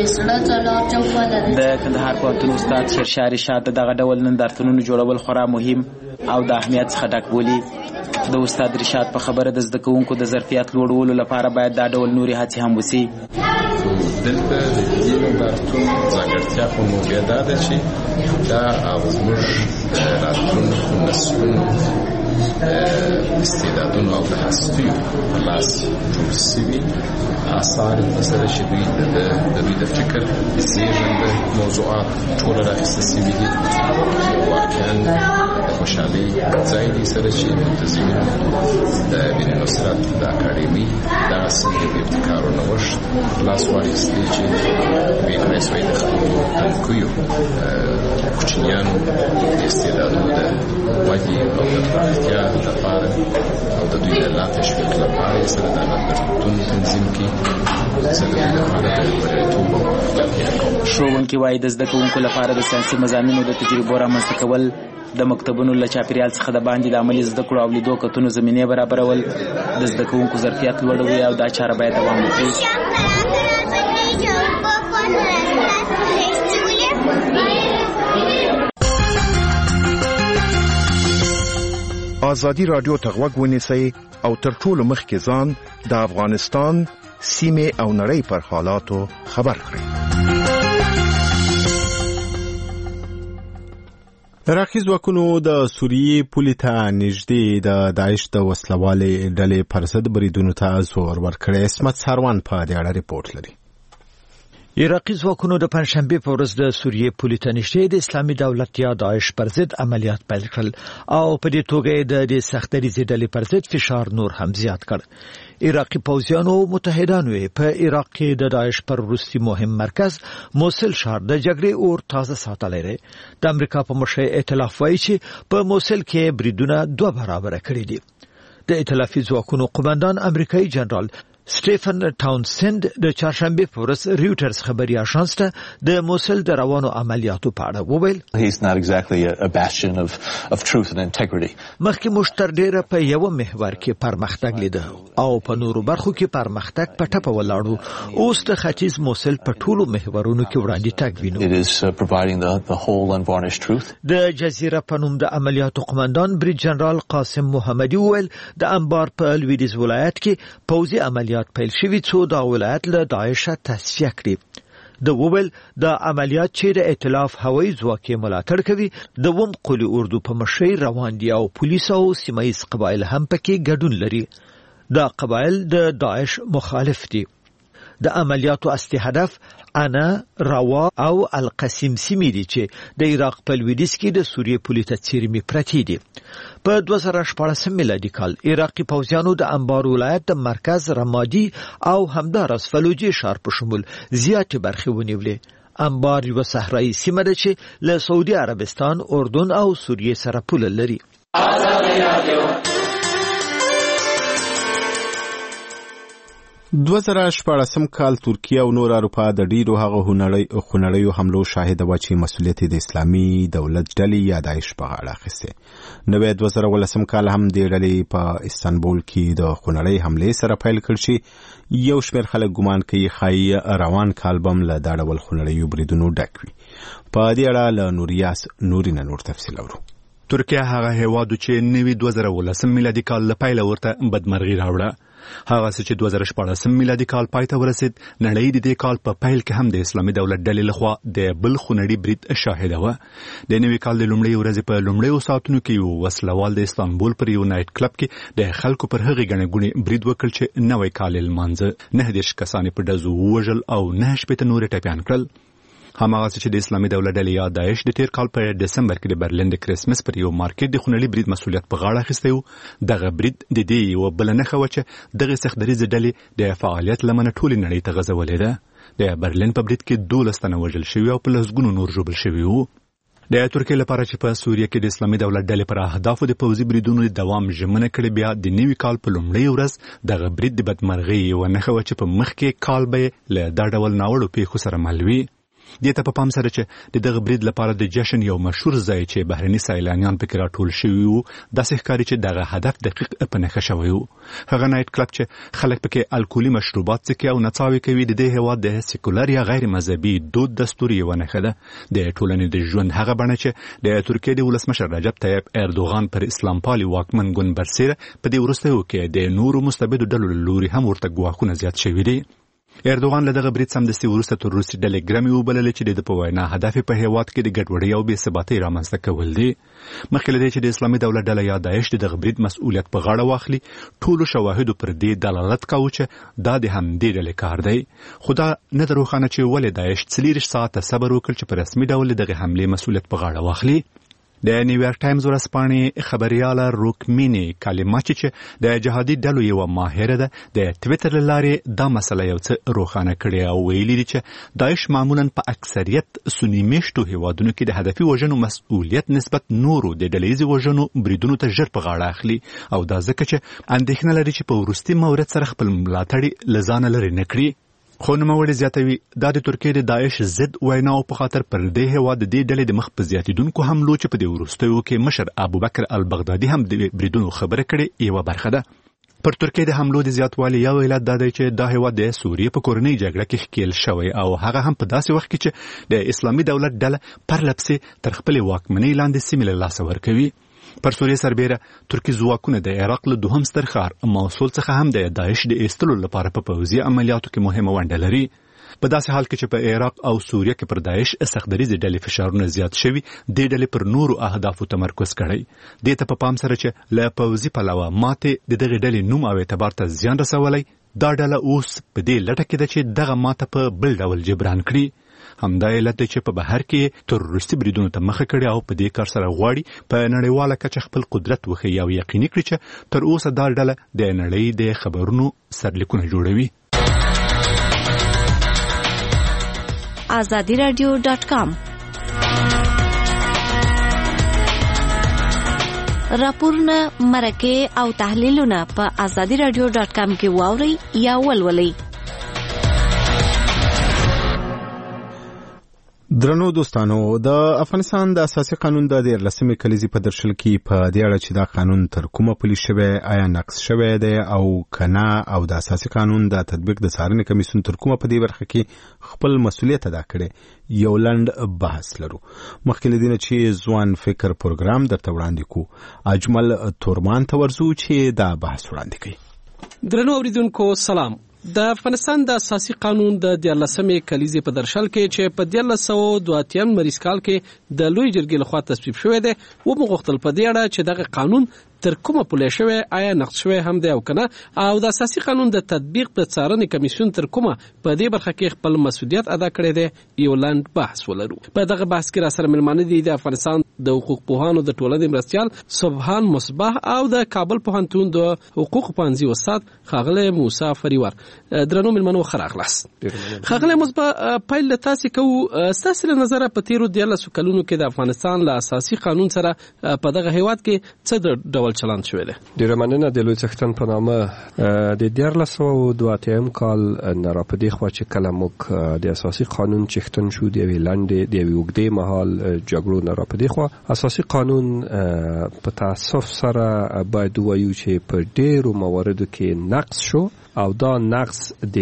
[SPEAKER 14] د کندهار پوهنتون استاد شیرشاه رشاد دغه ډول نندارتونونو جوړول خورا مهم او د اهمیت څخه ډک بولي. د استاد رشاد په خبره د زده کوونکو د ظرفیت لوړولو لپاره باید دا ډول نورې هڅې هم وسي.
[SPEAKER 16] دلته د دې نندارتون ځانګړتیا خو مو بیا دا ده چې دا زموږ د راتلونکو نسلونو استعدادونو او د هستیو په لاس جوړ شوي آثار سره چې دوی د دوی د فکر زېږنده موضوعات ټول راخیسته شوي دي. واقعا د خوشحالۍ ځای دی سره چې منتظمین د بین نصرت د اکاډمي داسې د ابتکار او نوښت لاس واخیستی چې بهتره شوی د خپلو تنکیو کوچنیانو د استعدادونو د ودې او د پراختیا لپاره او د دوی د لا تشویق لپاره یې سره د نندارتون تنظیم کې سره د دوی لپاره د بریالیتوب
[SPEAKER 14] ښوونکي وایي د زده کوونکو لپاره د ساینسي مضامینو د تجربو رامنځته کول د مکتبونو له چاپیریال څخه د باندې د عملي زده کړو او لیدو کتنو زمینې برابرول د زده کوونکو ظرفیت لوړوي او دا چاره باید دوام وکړي.
[SPEAKER 13] ازادي رادیو ته غوږ ونیسئ او تر ټولو مخکې ځان د افغانستان سیمې او نړۍ پر حالاتو خبر کړئ.
[SPEAKER 3] عراقي ځواکونو د سوریې پولې ته نږدې د داعش د وسلوالې ډلې پر ضد بریدونو ته زور ورکړی. عصمت ساروان په دې اړه ریپورټ لري.
[SPEAKER 17] عراقي ځواکونو د پنځشنبه په ورځ د سوریې پولې ته نږدې د اسلامي دولت یا داعش پر ضد عملیات پیل کړل او په دې توګه د دې سختدریزې ډلې پر ضد فشار نور هم زیات کړ. عراقي پوځیانو متحدانو په عراق کې د داعش پر وروستي مهم مرکز موصل ښار د جګړې اور تازه ساتلی دی. د امریکا په مشرۍ ائتلاف وایي چې په موصل کې بریدونه دوه برابره کړي دي. د ائتلافي ځواکونو قومندان امریکایي جنرال سټیفن ټاونسند د چهارشنبه په ورځ ریوټرز خبري اژانس ته د موصل د روانو عملیاتو په اړه وویل
[SPEAKER 18] he's not exactly a, a bastion of of truth and integrity.
[SPEAKER 17] مخکې مشتر ډیره په یو محور کې پرمختګ لیده او په نورو برخو کې پرمختګ په ټپه ولاړو. اوس د ختیځ موصل په ټولو محورونو کې وړاندې تګ وینو.
[SPEAKER 18] It is uh, providing the the whole unvarnished truth.
[SPEAKER 17] د جزیره په نوم د عملیاتو قومندان بریج جنرال قاسم محمدي وویل د انبار په لویدیځ ولایت کې پوځي عملیات پیل شوی څو د ولایت له داعش تصفیه کړي. د وویل د عملیات چې د ائتلاف هوایي ځواک ملاتړ کوي د وم قولي اردو په مشرۍ روان دي او پولیس او سیمایي قبایل هم پکې ګډون لري. دا قبایل د داعش مخالف دي. د عملیاتو اصلي هدف انا روا او القسیم سیمې دي چې د عراق په لویدیځ کې د سوریې پولې ته څیرمې پرتې دي. په دوه زره شپاړسم میلادي کال عراقي پوځیانو د انبار ولایت د مرکز رمادي او همدارس فلوجي ښار په شمول زیاتې برخې ونیولې. انبار یوه صحرایي سیمه ده چې له سعودي عربستان، اردن او سوریې سره پوله لري.
[SPEAKER 3] دوه زره شپاړسم کال ترکیه او نور اروپا د ډیرو هغه خونړیو حملو شاهده وه چې مسؤلیت د اسلامي دولت ډلې یا داعش په غاړه اخیستی. نوی دوه زره ولسم کال هم دې ډلې په استانبول کې د خونړۍ حملې سره پیل کړ چې یو شمېر خلک ګمان کوي ښایي روان کال به هم له دا ډول خونړیو بریدونو ډک وي. په دې اړه له نوریاس نورینه نور تفصیل اورو.
[SPEAKER 19] ترکیه هغه هیواد چې نوی دوه زره ولسم میلادي کال له پیله ورته بدمرغي راوړه. هغه چې دوه زره شپاړسم میلادي کال پای ته ورسید، نړۍ د دې کال په پیل کې هم د اسلامي دولت ډلې لخوا د بل خونړي برید شاهده وه. د نوي کال د لومړۍ ورځې په لومړیو ساعتونو کې یو وسلوال د استانبول پر یو نایټ کلب کې د خلکو پر هغې ګڼې ګوڼې برید وکړ چې نوی کال یې لمانځه. نهه دېرش کسان په ډزو ووژل او نهه شپېته نور یې ټپیان کړل. هماغه چې د اسلامي دولت ډلې یا داعش د تیر کال په ډسمبر کې د برلین د کریسمس پر یو مارکیټ د خونړي برید مسؤلیت په غاړه اخیستی و. دغه برید د دې یوه بله نښه وه چې دغې سختدریځې ډلې د فعالیت له منه ټولې نړۍ ته غځولې ده. د برلین په برید کې دولس تنه وژل شوي او په لسګونو نور ژوبل شوي وو. د ترکیې لپاره چې په سوریه کې د اسلامي دولت ډلې پر اهدافو د پوځي بریدونو د دوام ژمنه کړې، بیا د نوي کال په لومړۍ ورځ دغه برید د بدمرغۍ یوه نښه وه چې په مخکې کال به یې له دا ډول ناوړو پیښو سره مل وي. دې ته په پام سره چې د دغه برید لپاره د جشن یو مشهور ځای چې بهرني سیلانیان پکې راټول شوي وو داسې ښکاري چې دغه هدف دقیق په نښه شوی وو. هغه نایټ کلب چې خلک پکې الکولي مشروبات څښي او نڅاوې کوي د دې هېواد د سیکولر یا غیر مذهبي دود دستور یوه نښه ده. د ټولنې د ژوند هغه بڼه چې د ترکیې د ولسمشر رجب طیب اردوغان پر اسلام پالي واکمن ګوند برسېره په دې وروستیو کې د نورو مستبدو ډلو له لوري هم ورته ګواښونه زیات شوي دي. اردوغان له دغه برید سمدستي وروسته تر روسي ډلې ګرمې وبللې چې د په وینا هدف په هېواد کې د ګډوډۍ او بې ثباتۍ رامنځته کول دي. مخکې له دې چې د اسلامي دولت ډله یا داعش د دغه برید مسؤلیت په غاړه واخلي ټولو شواهدو پر دې دلالت کاوه چې دا د همدې ډلې کار دی. خو دا نه ده روښانه چې ولې داعش څلېرویشت ساعته صبر وکړ چې په رسمي ډول دغه حملې مسؤلیت په غاړه واخلي. د نیویارک ټایمز ورځپاڼې خبریاله روکمینی کالیماچی چې د جهادي ډلو یوه ماهره ده د ټویټر له لارې دا مسله یو څه روښانه کړې او ویلي دي چې داعش معمولا په اکثریت سني میشتو هیوادونو کې د هدفي وژنو مسؤلیت نسبت نورو د ډلهییزې وژنو بریدونو ته ژر په غاړه اخلي او دا ځکه چې اندېښنه لري چې په وروستي مورد سره خپل ملاتړي له ځانه لرې نه کړي. خو نوموړي زیاتوي دا د ترکیې د داعش ضد ویناو په خاطر پر دې هېواد د دې ډلې د مخ په زیاتېدونکو حملو چې په دې وروستیو کې مشر ابوبکر البغدادي هم د بریدونو خبره کړې یوه برخه ده. پر ترکیې د حملو د زیاتوالي یو علت دا دی چې دا هېواد د سوریې په کورنۍ جګړه کې ښکېل شوی او هغه هم په داسې وخت کې چې د اسلامي دولت ډله پرلپسې تر خپلې واکمنۍ لاندې سیمې له لاسه ورکوي. پر سوریې سربیره ترکي ځواکونه د عراق له دوهم ستر ښار موصل څخه هم د داعش د ایستلو لپاره په پوځي عملیاتو کې مهمه ونډه لري. په داسې حال کې چې په عراق او سوریه کې پر داعش سختدریزې ډلې فشارونه زیات شوي دې ډلې پر نورو اهدافو تمرکز کړی. دې ته په پام سره چې له پوځي پلوه ماتې د دغې ډلې نوم او اعتبار ته زیان رسولی دا ډله اوس په دې لټه کې ده چې دغه ماته په بل ډول جبران کړي. همدا علت دی چې په بهر کې تروریستي بریدونو ته مخه کړي او په دې کار سره غواړي په نړیواله کچه خپل قدرت وښیي او یقیني کړي چې تر اوسه دا ډله د نړۍ د خبرونو سرلیکونه جوړوي.
[SPEAKER 5] آزادی رادیو ډاټ کام راپورونه مرکه او تحلیلونه په آزادی رادیو ډاټ کام کې واورئ یا ولولئ.
[SPEAKER 3] درنو دوستانو د افغانستان د اساسي قانون د دیارلسمې کلیزې په درشل کې په دې اړه چې دا قانون تر کومه پلي شوی آیا نقض شوی دی او کنه او د اساسي قانون د تطبیق د څارنې کمیسیون تر کومه په دې برخه کې خپل مسؤلیت ادا کړی یو لنډ بحث لرو. مخکې له دې نه چې ځوان فکر پروګرام درته وړاندې کو اجمل تورمان ته ورځو چې دا بحث وړاندې کوي.
[SPEAKER 20] درنو اوریدونکو سلام. د افغانستان د اساسي قانون د دیارلسمې کلیزې په درشل کې چې په دیارلس سوه دوه اتیا مریض کال کې د لوی جرګې لخوا تصویب شوی دی ومغوښتل په دې اړه چې دغه قانون تر کومه پلی شوی آیا نقض شوی هم دی او کنه او د اساسي قانون د تطبیق د څارنې کمیسیون تر کومه په دې برخه کې خپل مسؤلیت ادا کړی دی یو لاند بحث ولرو. په دغه بحث کې را سره ملمانه دي د افغانستان د حقوق پوهانو د ټولنې مرستیال سبحان مصباح او د کابل پوهنتون د حقوق پوهنځي استاد ښاغلی موسی فریور. درنو ملمنو خراغلاس ښاغلی مصباح پیل له تاسې کوو ستاسې له نظره په تیرو دیارلسو کلونو کې د افغانستان له اساسي قانون سره په دغه هیواد کې څه ډول چلند شوی دی؟
[SPEAKER 21] ډیره مننه. د لوی څښتن په نامه د دیارلس سوه دوه اتیا کال نه را په دې خوا چې کله موږ د اساسي قانون چښتن شو د یوې لنډې د یوې اوږدې مهال جګړو نه را په دې خوا اساسي قانون په تاسف سره باید ووایو چې په ډیرو مواردو کې نقض شو او دا نقض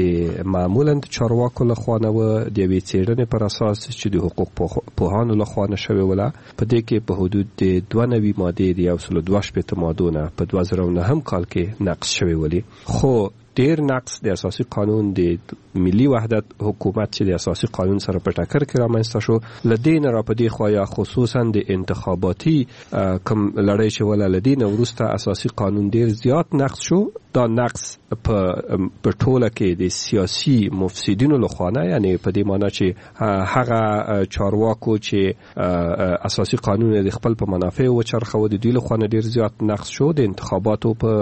[SPEAKER 21] د معمولا د چارواکو لخوا نه و د یوې څېړنې پر اساس چې د حقوق پوهانو لخوا نه شوې وله. په دې کې په حدود د دوه نوي مادې د یو سلو دوه شپېته مادو نه په دوه زره او نهم کال کې نقض شوې ولې. خو ډیر نقص د اساسي قانون د ملي وحدت حکومت چې د اساسي قانون سره په ټکر کې رامنځته شو لدین را په دې خوا یا خصوصا د انتخاباتي کم لړۍ چې ولا لدین وروسته اساسي قانون ډیر زیات نقص شو. دا نقص په په ټوله کې د سیاسي مفسدینو لخوا نه یعنی په دې معنی چې هغه چارواکو چې اساسي قانون د خپل په منافع و چرخو د دوی لخوا نه ډیر زیات نقص شو. د انتخاباتو په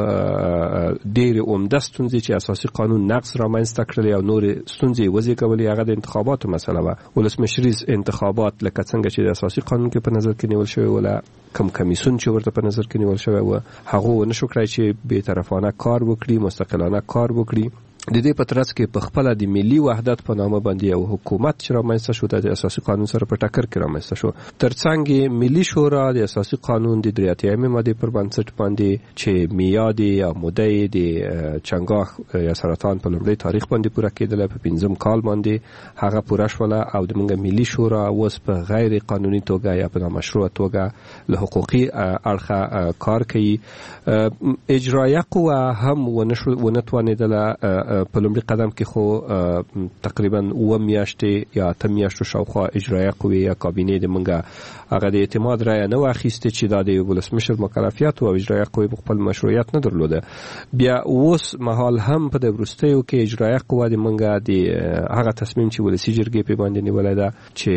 [SPEAKER 21] ډیر عمده ستونزې چې اساسي قانون نقص رامنځته کړل او نور ستونزې وزېږولې هغه د انتخاباتو مسله وه. ولسمشریز انتخابات لکه څنګه چې د اساسي قانون کې په نظر کې نیول شوی وله کم کمیسیون چې ورته په نظر کې نیول شوی و هغه ونه شو کړی چې بې طرفانه کار وکړي مستقلانه کار وکړي د دې په ترڅ کې په خپل د ملي وحدت په نامه باندې یو حکومت چې رامنځته شو د اساسي قانون سره په ټکر کې رامنځته شو. ترڅنګ ملي شورا د اساسي قانون د درې اتیایم ماده پر بنسټ باندې چې میاد یا مودې د چنګاښ یا سرطان په لومړي تاریخ باندې پوره کېدل په پنځم کال باندې هغه پوره شوله او د موږ ملي شورا اوس په غیر قانوني توګه یا په نامشروع توګه له حقوقي اړخه کار کوي. اجرایه قوه هم ونتوانېدله په لومړي قدم کې خو تقریبا اوه میاشتې یا اته میاشتو شاوخوا اجرایه قوې یا کابینې د موږ هغه د اعتماد رایه نه واخیستې چې دا د ولسمشر مکلفیت او اجرایه قوې په خپل مشروعیت نه درلوده. بیا اوس مهال هم په د وروستیو کې اجرایه قوه د موږ د هغه تصمیم چې ولسي جرګې په باندې نیولی ده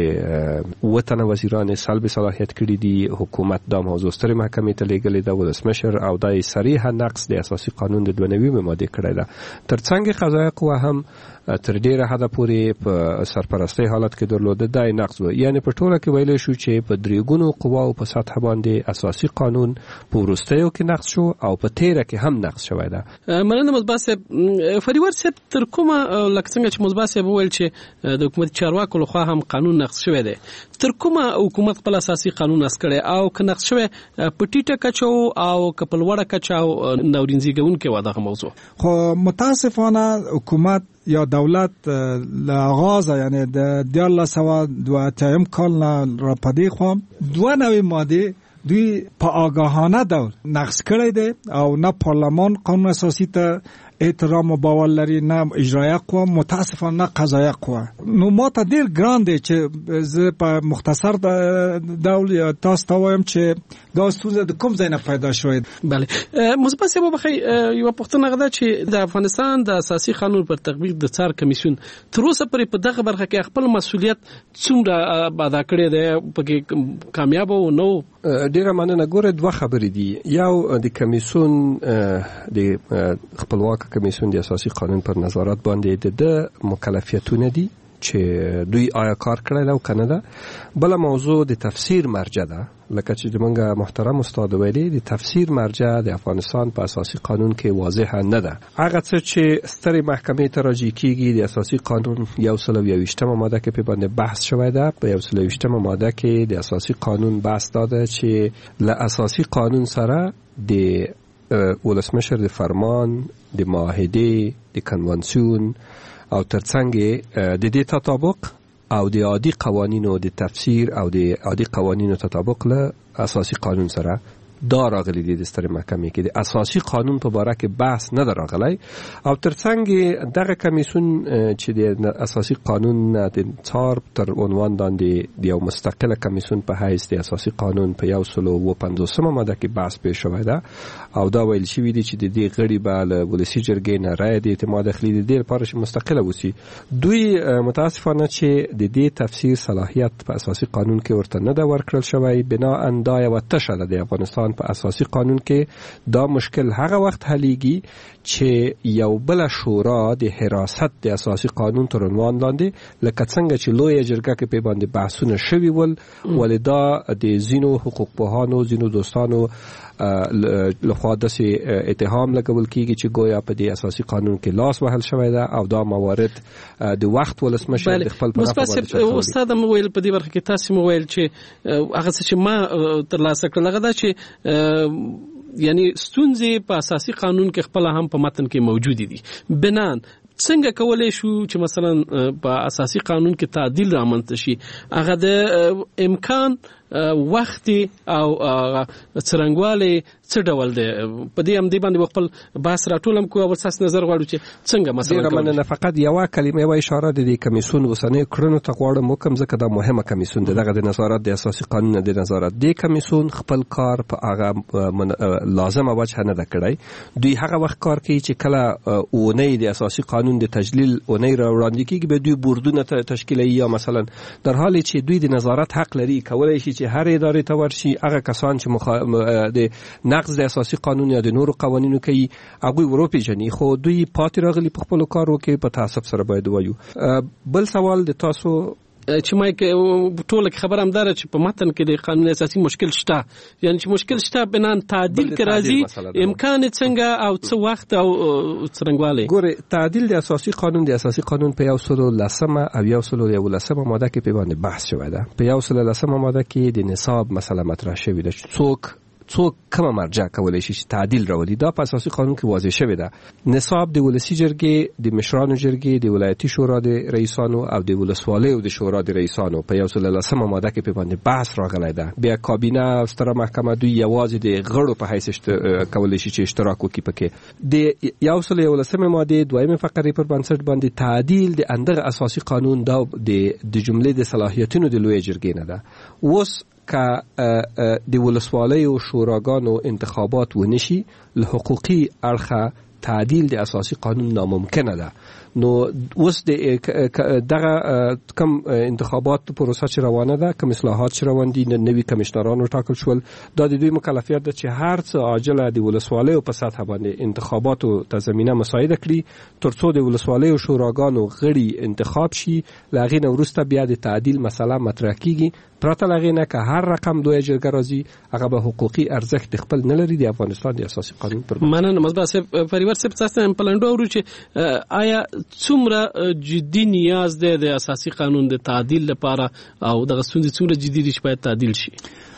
[SPEAKER 21] چې اووه تنه وزیران سلب صلاحیت کړي دي، حکومت دا موضوع سترې محکمې ته لیږلې ده، ولسمشر او دا صریحه نقض د اساسي قانون د دوه نوي مادې کړی ده. ترڅنګ قضایه قوه هم تر ډیره حده پورې په سرپرستۍ حالت کې درلوده، دا نقض و. یعنی په ټوله کې ویلی شو چې په درې ګونو قواو په سطح باندې اساسي قانون په وروستیو کې نقض شو او په تیره کې هم نقض شوی ده.
[SPEAKER 20] مننه مصباح صاحب. فریور صاحب تر کومه لکه څنګه چې مصباح صاحب وویل چې د حکومت چارواکو لخوا هم قانون نقض شوی دی، تر کومه حکومت خپل اساسي قانون نقض کړی او که نقض شوی په ټیټه کچه او که په لوړه کچه او ناورین زېږوونکې وه دغه موضوع؟
[SPEAKER 1] خو متاسفانه حکومت یا دولت له آغازه یعنی د دیارلس سوه دوه اتیایم کال نه را پدې خوا دوه نوې ماده دوی په آگاهانه ډول نقض کړی دی او نه پارلمان قانون اساسی ته احترام و باور لري، نه اجرایه قوه، متاسفانه نه قضایه قوه. نو ما ته ډیر ګران دی چې زه په مختصر ډول یا تاسو ته وایم چې دا ستونزه د کوم ځای نه پیدا شوې.
[SPEAKER 20] بله مصباح صاحب بخی یو پوښتنه ده چې د افغانستان د اساسي قانون پر تطبیق د څار کمیسیون تر اوسه پورې په دغه برخه کې خپل مسؤلیت څومره ادا کړی دی، پکې کامیاب و نو؟
[SPEAKER 21] ډیره مننه. ګوره دوه خبرې دي. یو د کمیسیون د خپلواک کمیسیون د اساسي قانون پر نظارت باندې د مکلفیتونه دي چې دوی آیا کار کړی او کنه ده. بل موضوع د تفسیر مرجع ده، لکه چې موږ محترم استاد ویلي د تفسیر مرجع د افغانستان په اساسي قانون کې واضح نه ده. هغه څه چې سترې محکمې ته راجع کیږي د اساسي قانون یو سل او یویشتمه ماده کې په باندې بحث شوی ده. په یو سل او یویشتمه ماده کې د اساسي قانون بحث داده چې له اساسي قانون سره د ولسمشر د فرمان، د معاهده، د کنوانسیون او ترڅنګ د دې تطابق او د عادي قوانینو د تفسیر او د عادي قوانینو تطابق له اساسي قانون سره دا راغلی دی. د سترې محکمې کې د اساسي قانون په باره کې بحث نه ده راغلی او ترڅنګ دغه کمیسیون چې د اساسي قانون د څار تر عنوان باندې د یو مستقله کمیسیون په حیث د اساسي قانون په یو سل او پنځوسمه ماده کې بحث پیښ شوی ده او دا ویل شوی دی چې د دې غړي به له ولسي جرګې نه رایه د اعتماد اخلي د دې لپاره چې مستقله وسی. دوی متاسفانه چې د دې تفسیر صلاحیت په اساسي قانون کې ورته نه ده ورکړل شوی. بنا اندا یو تشه ده د افغانستان په اساسي قانون کې. دا مشکل هغه وخت حلیږي چې یو بل شورا د حراست د اساسي قانون تر عنوان لاندې لکه څنګه چې لویه جرګه کې په باندې بحثونه شوي ول، ولدا د زینو حقوق پوهانو، زینو دوستانو لخوا داسې اتهام لګول کیږي چې گویا په دې اساسي قانون کې لاس وهل شوی ده او دا موارد د وخت ولسمشر د خپل په
[SPEAKER 20] نظر استاد مو ویل په دې برخه کې تاسو مو ویل چې هغه څه چې ما ترلاسه کړل هغه دا چې یعنی ستونزې په اساسي قانون کې خپل هم په متن کې موجود دي. بنان څنګه کولای شو چې مثلا په اساسي قانون کې تعدیل رامنځته شي؟ هغه د امکان وخت او څرنګواله څه ډول دی؟ په دې هم دی باندې خپل بحث راټولم کوو او تاسو نظر غواړو چې څنګه مثلا
[SPEAKER 21] کوم نه فقط یو کلمه یو اشاره د دې کمیسیون وسنۍ کړنو ته غواړم وکم ځکه دا مهمه کمیسیون دغه د نظارت د اساسي قانون د نظارت د کمیسیون خپل کار په هغه لازمه وجه نه کړی. دوی هغه وخت کار کوي چې کله اونۍ د اساسي قانون د تجلیل اونۍ را وړاندې کیږي به دوی بوردونه تشکیلوي یا مثلا در حالی چې دوی د نظارت حق لري کولای شي چې هر ادارې ته ورشي هغه کسان چې مخ... د نقض د اساسي قانون یا د نورو قوانینو کوي هغه وروپیژني، خو دوی پاتې راغلي په خپل کار وکړي. په تاسف سره باید وایو. بل سوال د تاسو
[SPEAKER 20] چې ما ټوله خبره هم داره چې په متن کې د قانون اساسي مشکل شته، یعنی چې مشکل شته بنان تعدیل کې راځي امکان څنګه او څه وخت او څرنګواله.
[SPEAKER 21] ګوره تعدیل د اساسي قانون د اساسي قانون په یو سل لسمه او یو سل یو لسمه ماده کې په باندې بحث شوی ده. په یو سل لسمه ماده کې د نصاب مسله مطرح شوی ده چې څوک څوک کومه مرجع کولای شي چې تعدیل راولي. دا په اساسي قانون کې واضح شوی ده. نصاب د ولسی جرګې، د مشرانو جرګې، د ولایتي شورا د رئیسانو او د ولسوالیو د شورا د رئیسانو په یو سل لسمه ماده کې په باندې بحث راغلی ده. بیا کابینه او ستره محکمه دوی یوازې د غړو په حیث کولای شي چې اشتراک وکړي پکې. د یو سل یو لسمه ماده دویمه فقره پر بنسټ باندې تعدیل د اندغه اساسي قانون دا د جملې د صلاحیتونو د لوی جرګې نه ده. اوس که د ولسوالی و شوراګانو انتخابات ونشي له حقوقي اړخه تعدیل د اساسي قانون ناممکنه ده. نو اوس د دغه کم انتخابات پروسه چې روانه ده، کم اصلاحات چې روان دي، نوي کمشنرانو ټاکل شول، دا د دوی مکلفیت ده چې هر څه عاجله د ولسوالیو په سطح باندې انتخاباتو ته زمینه مساعده کړي ترڅو د ولسوالیو شوراګانو غړي انتخاب شي. له هغې نه وروسته بیا د تعدیل مسله مطرح کیږي. پرته له هغې نه که هر رقم دوی جرګه راځي هغه به حقوقي ارزښت خپل نه لري د افغانستان د اساسي قانون پر بنسټ.
[SPEAKER 20] مننه مصباح صاحب. فریور صاحب تاسو په لنډو ورو چې آیا څومره جدي نیاز ده د اساسي قانون د تعدیل لپاره او دغه ستونزې څومره جدي دي چې باید تعدیل شي؟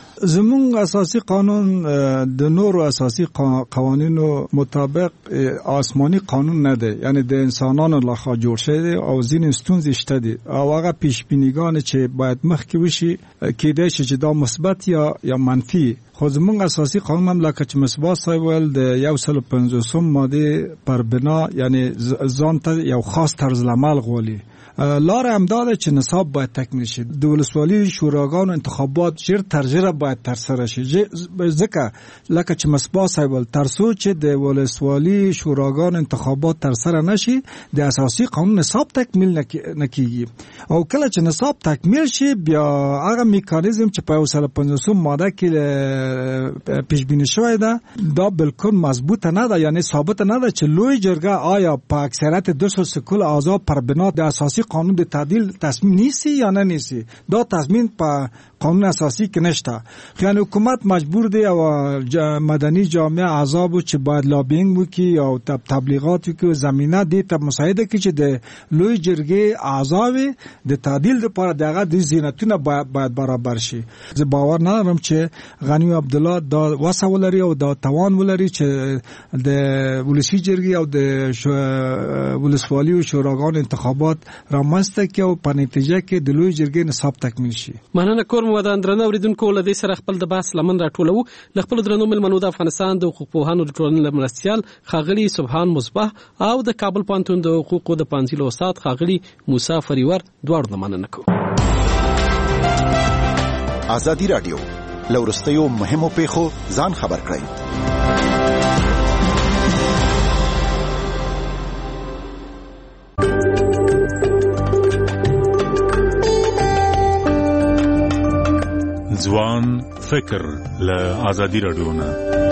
[SPEAKER 1] زمونږ اساسي قانون د نورو اساسي قوانینو مطابق آسمانی قانون نه دی، یعنی د انسانانو لخوا جوړ شوی دی او ځینې ستونزې شته دي او هغه پیشبینیګانې چې باید مخکې وشي کېدای شي چې دا مثبت یا یا منفي. خو زمونږ اساسي قانون هم لکه چې مصباح صاحب ویل د یو سل پنځوسم ماده پر بنا یعنی ځان ته یو خاص طرز العمل غواړي. لار هم داده چې نصاب باید تکمیل شي. د ولسوالی شوراګانو انتخابات ژر تر ژره باید ترسره شي، ځکه لکه چې مصباح صاحب ول ترڅو چې د ولسوالی شوراګانو انتخابات ترسره نشي د اساسي قانون نصاب تکمیل نکېږي. او کله چې نصاب تکمیل شي بیا هغه میکانیزم چې په یو سل پنځوسم ماده کې پیش بینی شوی ده دا بالکل مضبوط نه ده، یعنی ثابت نه ده چې لوی جرګه آیا په اکثریت دو سوه کل اعضا پر بنا د اساسي قانون د تعدیل تصمیم نیسی یا نه نیسی. دا تصمیم په قانون اساسی کې نشته. یعنی حکومت مجبور دی او مدني جامعه اعضاب چې باید لابینګ وکړي او تبلیغات وکړي، زمینه دی ته مساعده کړي چې د لوی جرګې اعضا د تعدیل لپاره دغه د زینتونه باید برابر شي. زه باور نه لرم چې غنی عبدالله دا وسه ولري او دا توان ولري چې د ولسی جرګې او د ولسوالی او شوراګانو انتخابات رامنځته کړي او په نتیجه کې د لوی جرګې نصاب تکمیل شي.
[SPEAKER 20] مننه کوم ودان درنه اوریدونکو له دې سره خپل د بحث لمن راټولو. ل خپل درنو ملمنو د افغانستان د حقوق پوهانو د ټولنې مرستيال خاغلی سبحان مصباح او د کابل پانتون د حقوقو د پانزیلو استاد خاغلی موسی فریور دواړو نه مننه کوم.
[SPEAKER 2] ازادي رادیو لورستیو مهمو پیښو ځان خبر کړئ.
[SPEAKER 22] ځوان فکر له ازادي رادیو نه.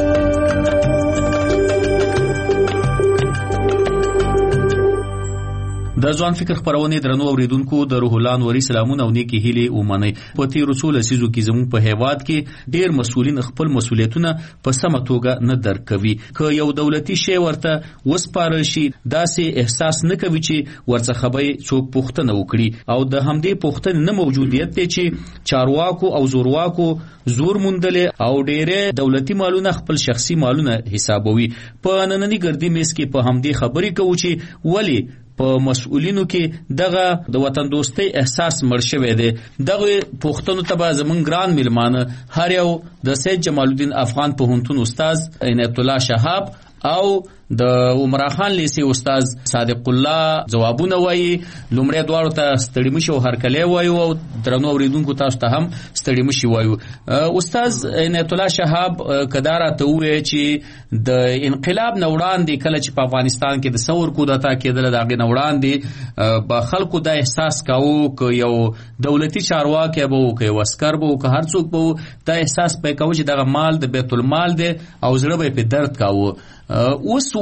[SPEAKER 23] د ځوان فکر خبرونه درنو اوریدونکو د روح الله نوري سلامونه او نیکی هیله ومني. په تیر رسول سيزو کې زموږ په هیواد کې ډیر مسؤلین خپل مسؤلیتونه په سمه توګه نه درک کوي. که یو دولتي شی ورته وسپارل شي داسې احساس نه کوي چې ورڅخه به څوک پوښتنه وکړي او د همدې پوښتنې نه موجودیت ته چې چارواکو او زورواکو زور موندل او ډیره دولتي مالونه خپل شخصي مالونه حسابوي. په نننی ګردی میس کې په همدې خبرې کوو چې ولی په مسؤلینو کې دغه د وطن دوستۍ احساس مړ شوی دی. دغه پوښتنو ته به زمونږ ګران میلمانه هر یو د سید جمال الدین افغان پوهنتون استاد عنایت الله شهاب او د عمر خان لیسي استاد صادق الله جوابونه وایي. لومړی دواړو ته ستړي مشي او هرکلی وایو او درنو اوریدونکو تاسو ته هم ستړي مشي وایو. استاد عنایت الله شهاب کدارا ته وایي چې د انقلاب نه وړاندې کله چې په افغانستان کې د ثور کودتا کېدل د هغې نه وړاندې به خلکو دا احساس کاوه که یو دولتي چارواکی به و که یو عسکر به و که هر څوک به و دا احساس به یې کاوه چې دغه مال د بیت المال دی او زړه به یې پې درد کاوه. اوس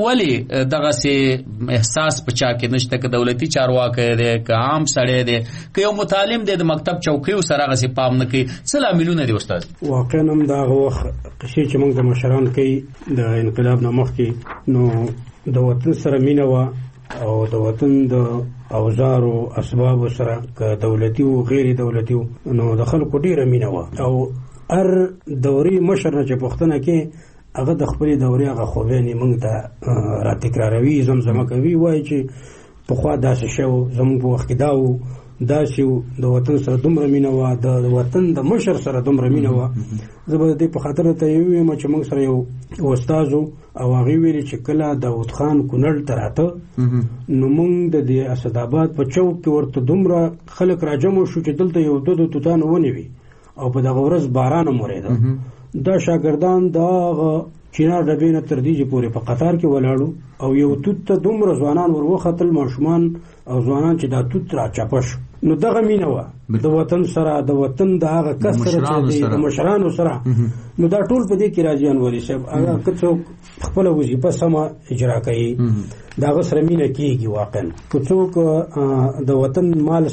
[SPEAKER 23] ولې دغه سي احساس پچا کې نشته ک دولتي چارواکي دی ک عام سړی دی ک یو متعلم دی د مکتب چوکیو سره غسي پام نه کوي څه لاملونه دي استاد؟
[SPEAKER 4] واقعا هم دا وخت قصې چې موږ د مشران کوي د انقلاب نه مخکې نو د وطن سره مینه وا او د وطن د اوزار او اسباب سره ک دولتي او غیر دولتي نو د خلکو ډیره مینه وا او هر دوري مشر نه چې پښتنه کې هغه د خپل دوري هغه خوبینې موږ ته را تکراروي زمزمه کوي وایي چې په خوا داسې شو زموږ په وخت کې دا و داسې د وطن سره دومره مینه وه د وطن د مشر سره دومره مینه وه. زه به د دې په خاطر ته یې ووایم چې موږ سره یو استاد و او هغې ویلې چې کله داود خان کونړ ته راته نو موږ د دې اسداباد په چوک کې ورته دومره خلک راجمع شو چې دلته یو دو دو توتان ونې وي او په دغه ورځ باران هم ورېده. دا شاګردان د چینار ډبې نه تر دیجې پورې په قطار کې ولاړو او یو توت ته دومره ځوانان ور وختل ماشومان او ځوانان چې دا توت را چاپه شو. نو دغه مینه وه د وطن سره د وطن د هغه کس سره چې د مشرانو سره نو دا ټول په دې کې راځي انوري صاحب هغه که څوک خپله وظیفه سمه اجرا کوي د هغه سره مینه کېږي. واقعا که څوک د وطن مال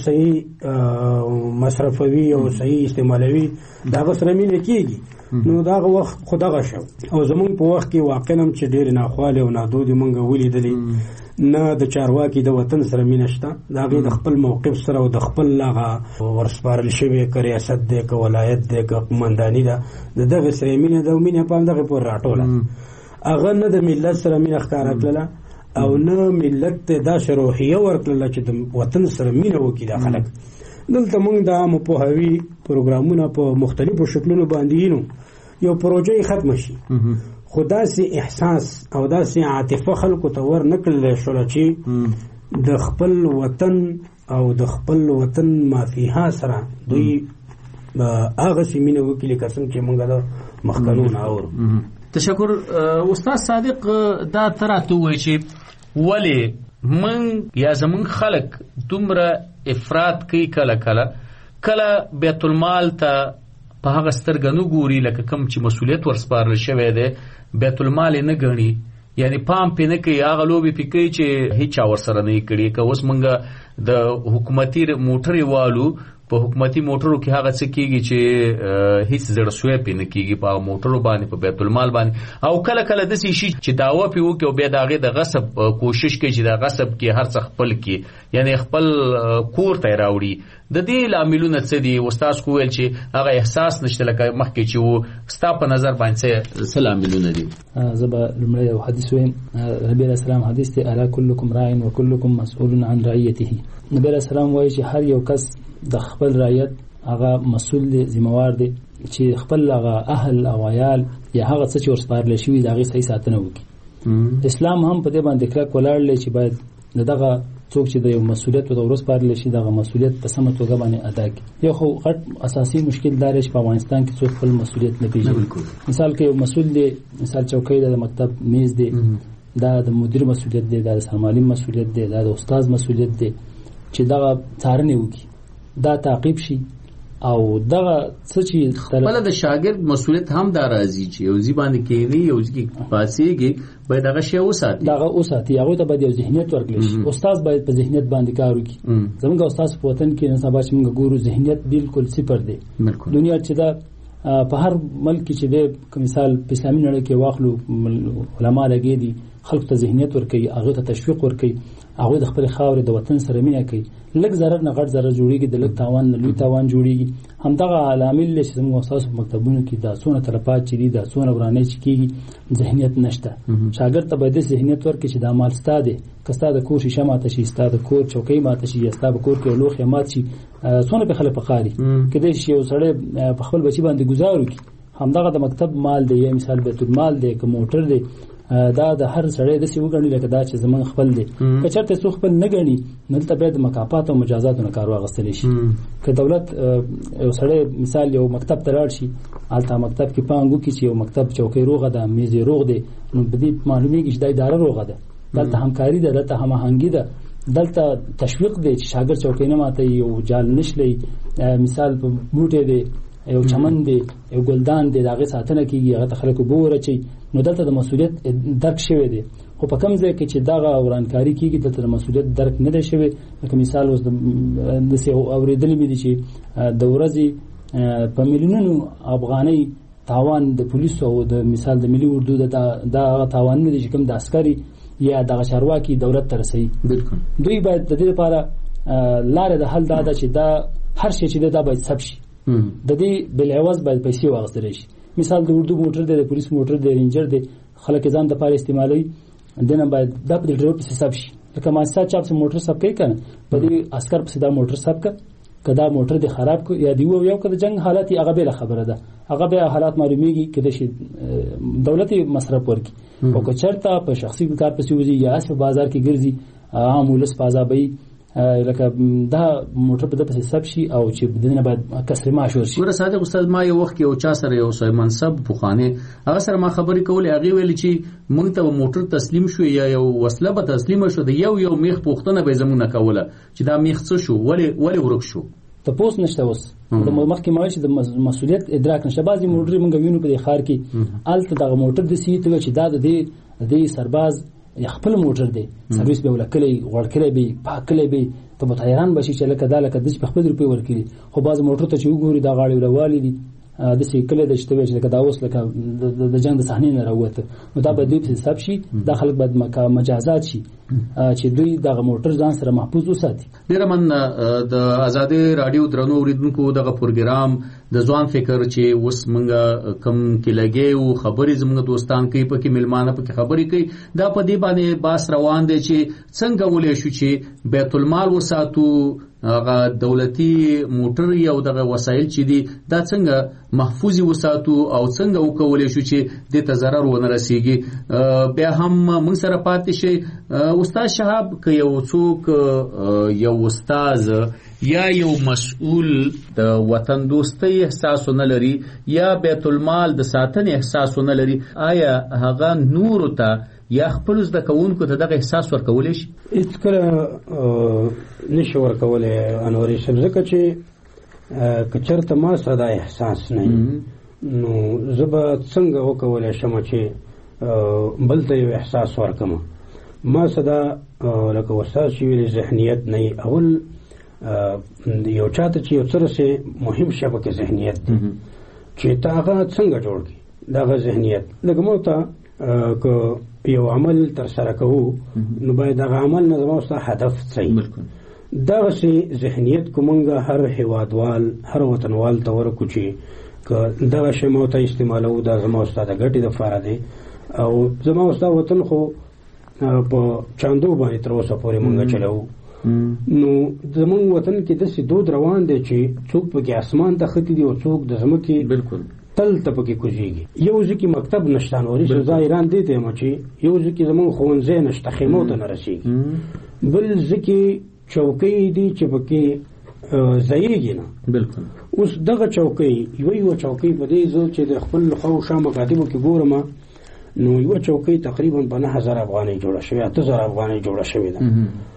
[SPEAKER 4] صحیح مصرفوي او صحیح استعمالوي د هغه سره مینه کېږي. نو دا هغه وخت خو دغه شو او زمونږ په وخت کې واقعا هم چې ډېرې ناخوالې او نادودې مونږ ولیدلې نه د چارواکي د وطن سره مینه شته د هغې د خپل موقف سره او د خپل هغه ورسپارل شوی که ریاست دی که ولایت دی که قمنداني ده د دغې سره مینه ده او مینه په همدغې پورې راټوله هغه نه د ملت سره مینه ښکاره کړله او نه ملت ته داسې روحیه ورکړله چې د وطن سره مینه وکړي دا خلک. دلته موږ د عامو پوهاوي پروګرامونه په مختلفو شکلونو باندې نو یو پروژه ختم شي خو داسې احساس او داسې عاطفه خلکو ته ور نه کړلی شوله چې د خپل وطن او د خپل وطن مافیها سره دوی هغسې مینه وکړي لکه څنګه چې موږ د مخکنو نه اورو.
[SPEAKER 23] تشکر استاد صادق. دا ته راته ووایي چې ولې موږ یا زموږ خلک دومره افراط کوي کله کله کله بیت المال ته په هغه سترګه نه ګوري لکه کوم چې مسؤلیت ورسپارل شوی دی بیت المال نه ګڼي یعنی پام پې نه کوي هغه لوبې پې کوي چې هیچا ورسره نه یې کړي. که اوس موږ د حکومتي موټرې والو په حکومتي موټرو کې هغه څه کېږي چې هیڅ زړه سوی پې نه کېږي په هغه موټرو باندې په بیت المال باندې او کله کله داسې شي چې دعوه پې وکړي او بیا د هغې د غصب کوشش کوي چې د غصب کې هر څه خپل کړي یعنی خپل کور ته یې راوړي. د دې لاملونه څه دي؟ استاد خو ویل چې هغه احساس نشته لکه مخکې چې و ستا په نظر باندې څه لاملونه دي؟
[SPEAKER 6] زه به لومړی یو حدیث ویم. نبي علیه السلام حدیث دی الا کلکم راع وکلکم مسئول عن رعیته. نبي علیه السلام وایي چې هر یو کس د خپل رعیت هغه مسؤل دی ذمہوار دی چې خپل هغه اهل او عیال یا هغه څه چې ورسپارل شوي د هغې صحیح ساتنه وکړي. اسلام هم په دې باندې کلک ولاړ دی چې باید د دغه څوک چې د یو مسؤلیت ورته ورسپارل شي دغه مسؤلیت په سمه توګه باندې ادا کړي. یو خو غټ اساسي مشکل دا دی چې په افغانستان کې څوک خپل مسؤلیت نه پېژني. مثال کې یو مسؤل دی مثال چوکۍ د مکتب میز دی دا د مدیر مسؤلیت دی دا د سرمالي مسؤلیت دی دا د استاد مسؤلیت دی چې دغه څارنې وکړي دا تعقیب شي او دغه څه چې
[SPEAKER 23] خپل د شاګرد مسؤلیت هم دا راځي چې یو ځی باندې کېنی یو ځی پاسېږي باید هغه شی وساتي
[SPEAKER 6] دغه وساتي هغه ته باید یو ذهنیت ورکړي شي. استاد باید په ذهنیت باندې کار وکړي. زموږ استاد په وطن کې نه سبا چې موږ ګورو ذهنیت بالکل صفر دی. دنیا چې دا په هر ملک چې د مثال په اسلامي نړۍ کې واخلو علما لګي دي خلق ته ذهنیت ورکړي هغه ته تشویق ورکړي هغه د خپل خاورې د وطن سره مینه کوي. لږ ضرر نه غټ ضرر جوړیږي د لږ تاوان نه لوی تاوان جوړیږي. همدغه عوامل چې زموږ استاد په مکتبونو کې دا څونه تلفات چې دي دا څونه ورانه چې کېږي ذهنیت نشته. شاګرد ته باید ذهنیت ورکړي چې دا مال ستا دی که ستا د کور شیشه ماته شي ستا د کور چوکۍ ماته شي یا ستا په کور کې لوښی مات شي څونه پې خلک پکاري کېدای شي یو سړی په خپل بچي باندې ګزار وکړي. همدغه د مکتب مال دی یا مثال بیت المال دی که موټر دی دا د هر سړی داسې وګڼي لکه دا چې زمونږ خپل دی. که چېرته څوک خپل نه ګڼي نو دلته باید د مکافات او مجازاتو نه کار واخیستلی شي. که دولت یو سړی مثال یو مکتب ته لاړ شي هلته مکتب کې پانګ وکړي چې یو مکتب چوکۍ روغه ده میز یې روغ دی نو په دې معلومیږي چې دا اداره روغه ده دلته همکاري ده دلته هماهنګي ده دلته تشویق دی چې شاګرد چوکۍ نه ماتوي یو جال نشلی مثال په بوټی دی یو چمن دی یو ګلدان دی د هغې ساتنه کېږي هغه ته خلک اوبه ورچوي نو دلته د مسؤلیت درک شوی دی. خو په کوم ځای کې چې دغه ورانکاری کیږي د تر مسولیت درک نه دی شوی. لکه مثال اوس د څه اوریدل مې دي چې د ورځې په میلیونونو افغاني تاوان د پولیسو او د مثال د ملي اردو د دا تاوان نه دي چې کوم د عسکري یا د چارواکي دولت ته رسي. بالکل دوی باید د دې لپاره لاره د حل دا ده چې دا هر شي چې دا باید ثبت شي. د دې بل عوض باید پیسې واغستل شي. مثال د اردو موټر دی، د پولیس موټر دی، رینجر دی، خلک ځان د پاره استعمالوي، دنه باید د ډرایور په حساب شي. لکه ما سات چاپ سم موټر سب کوي کنه په دې عسكر په دا موټر سب کا کدا موټر دی خراب کو یا دی یو یو کده جنگ حالت هغه به خبره ده، هغه به حالات معلومیږي کده شي دولتي مصرف ورکی او که چرته په شخصي کار پسې وځي یا اس په بازار کې ګرځي عام ولس پازابي لکه دا موټر په دغه حساب شي او چې بدنه باید کسر معاشور شي. ور صادق استاد ما یو وخت یو چا سره یو سوی منصب بوخانه هغه سره ما خبرې کولې، هغه ویل چې مونږ ته موټر تسلیم شو یا یو وسله به تسلیم شو، د یو یو میخ پوښتنه به زمونه کوله چې دا میخ څه شو، ولې ولې ورک شو. ته پوس نشته اوس د مخکې مایي چې د مسولیت ادراک نشه. بعضی موټر مونږ وینو په خار کې الته دغه موټر د سیټ چې دا د دې د سرباز یا خپل موټر دی سرویس به ولکلې ورکلې به پاکلې به ته متحیران بشي چې لکه دا لکه د خپل روپی ورکړي. خو بعض موټر ته چې وګوري دا غاړي ولوالي دي د سیکل د شته چې لکه دا اوس لکه د جنگ د صحنې نه راوته، نو دا به دوی په حساب شي. دا خلک باید مجازات شي چې دوی دغه موټر ځان سره محفوظ وساتي. ډیر من د آزادي رادیو درنو اوریدونکو دغه پروګرام د ځوان فکر چې اوس مونږه کم کې لګي او خبرې زموږ دوستان کوي په کې ملمانه په کې خبرې کوي، دا په دې باندې باس روان دي چې څنګه ولې شو چې بیت المال وساتو، هغه دولتي موټر او دغه وسایل چې دي دا څنګه محفوظي وساتو او څنګه وکولې شو چې د تضرر ونه رسیږي. بیا هم موږ سره پاتې شي استاد شهاب که یو څوک یو استاد یا یو مسؤل د وطن دوستۍ احساس نه لري یا بیت المال د ساتنې احساس نه لري، آیا هغه نور ته یا خپل زده کوونکو ته دغه احساس ورکولې شي؟
[SPEAKER 4] هیڅ کله نشي ورکولې انوري صاحب، ځکه چې کچرته ما سره دا احساس نه نو زبا څنګه وکولې شم چې بل ته یو احساس ورکم. ما صدا لکه وساس ویل ذهنیت نه اول یو چاته چې یو څه سه مهم شبکه ذهنیت چې تا هغه څنګه جوړ کی دغه ذهنیت لکه مو ته که یو عمل تر سره کوو نو باید دغه عمل نه زموږ هدف صحیح دغه سي ذهنیت کومنګه هر هیوادوال هر وطنوال ته ورکو چې دغه شی مو ته استعمالو د زموږ ستاده ګټي د فار دي او زموږ ستاده وطن خو په چاندو باندې تر اوسه پورې مونږ چلو. نو زموږ وطن کې د سي دود روان دي چې څوک په کې اسمان ته ختی دي او څوک د زمکه بالکل تل تپکی کوزیږي. یو ځکه مکتب نشته نوري سزا ایران دی ته مچي، یو ځکه زمون خوونځي نشته خیمو ته نرسیږي، بل ځکه چوکۍ دي چې پکې ځایږي نه. بالکل اوس دغه چوکۍ یو یو چوکۍ په دې ځو چې د خپل خو شام مکاتبو کې ګورم نو یو چوکۍ تقریبا په نه هزار افغانۍ جوړه شوې، اته هزار افغانۍ جوړه شوې ده.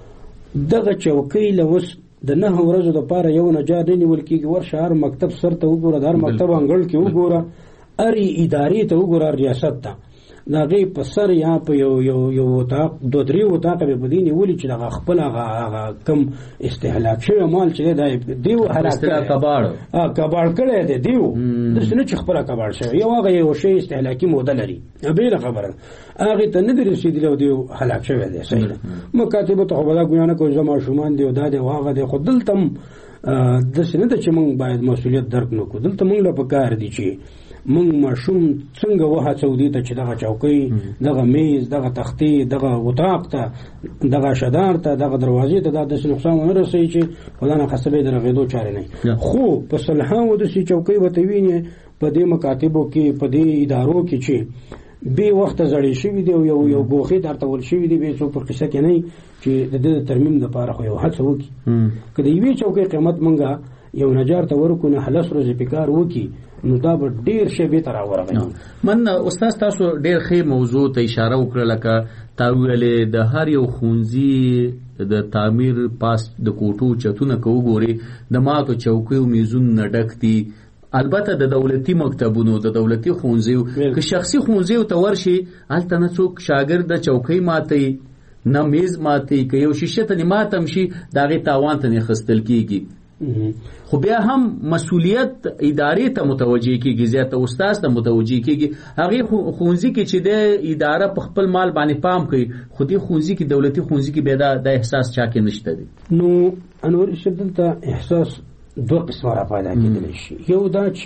[SPEAKER 4] دغه چوکۍ لوس د نه ورځو د پاره یو نجار نه نیول کېږي، ورشه هر مکتب سر ته وګوره، د هر مکتب انګړ کې وګوره، اری ادارې ته وګوره، ریاست ته د هغې په سر یا په یو یو یو وطاق دوه درې وطاقه به په دې نیولي چې دغه خپل هغه کم استهلاک شوی مال چې دی دیو هلاک کباړ کباړ کړی دی دیو داسې نه چې خپله کباړ شوی یو هغه یو شی استهلاکي موده لري بېله خبره هغې ته نه دی رسېدلی او دیو هلاک شوی دی. صحیح ده مکاتبو ته خو به دا ګویا نه کوي زه ماشومان دی او دا دی او هغه دی، خو دلته هم داسې نه ده چې موږ باید مسؤلیت درک نه کړو. دلته موږ له پکار دي چې موږ ماشوم څنګه وهڅو دي ته چې دغه چوکۍ دغه میز دغه تختې دغه وطاق ته دغه شدار ته دغه دروازې ته دا داسې نقصان ونه رسوي چې خدا نه خسته به د رغېدو چارې نه. خو په صلحاو داسې چوکۍ به ته وینې په دې مکاتبو کې په دې ادارو کې چې بې وخته زړې شوي دي او یو یو ګوښې درته ول شوي دي، بې څوک په قصه کې نه چې د دې ترمیم دپاره خو یو هڅه وکړي. که د یوې چوکۍ قیمت مونږه یو نجار ته ورکو نه هلس ورځې په کار وکړي نو دا به ډېر شی بېرته راورغوي.
[SPEAKER 23] من استاد تاسو ډېر ښې موضوع ته اشاره وکړه، لکه تا ویلې د هر یو ښوونځي د تعمیر پاس د کوټو چتونه که وګورې د ماتو چوکیو میزونو نه ډک دي البته د دولتي مکتبونو د دولتي ښوونځیو که شخصي ښوونځیو ته ورشي هلته نه څوک شاګرد د چوکۍ ماتوي نه میز ماتوي که یو شیشه ته ماتم شي د هغې تاوان ته نه اخیستل کېږي خو بیا هم مسؤلیت ادارې ته متوجه کېږي زیاته استاد ته متوجه کېږي هغې ښوونځي کې چې د اداره په خپل مال باندې پام کوي خو دې ښوونځي کې دولتي ښوونځي کې بیا دا احساس چا کې نشته دی.
[SPEAKER 4] نو انور شیخ دلته احساس دوه قسمه را پیدا کېدلی شي. یو دا چې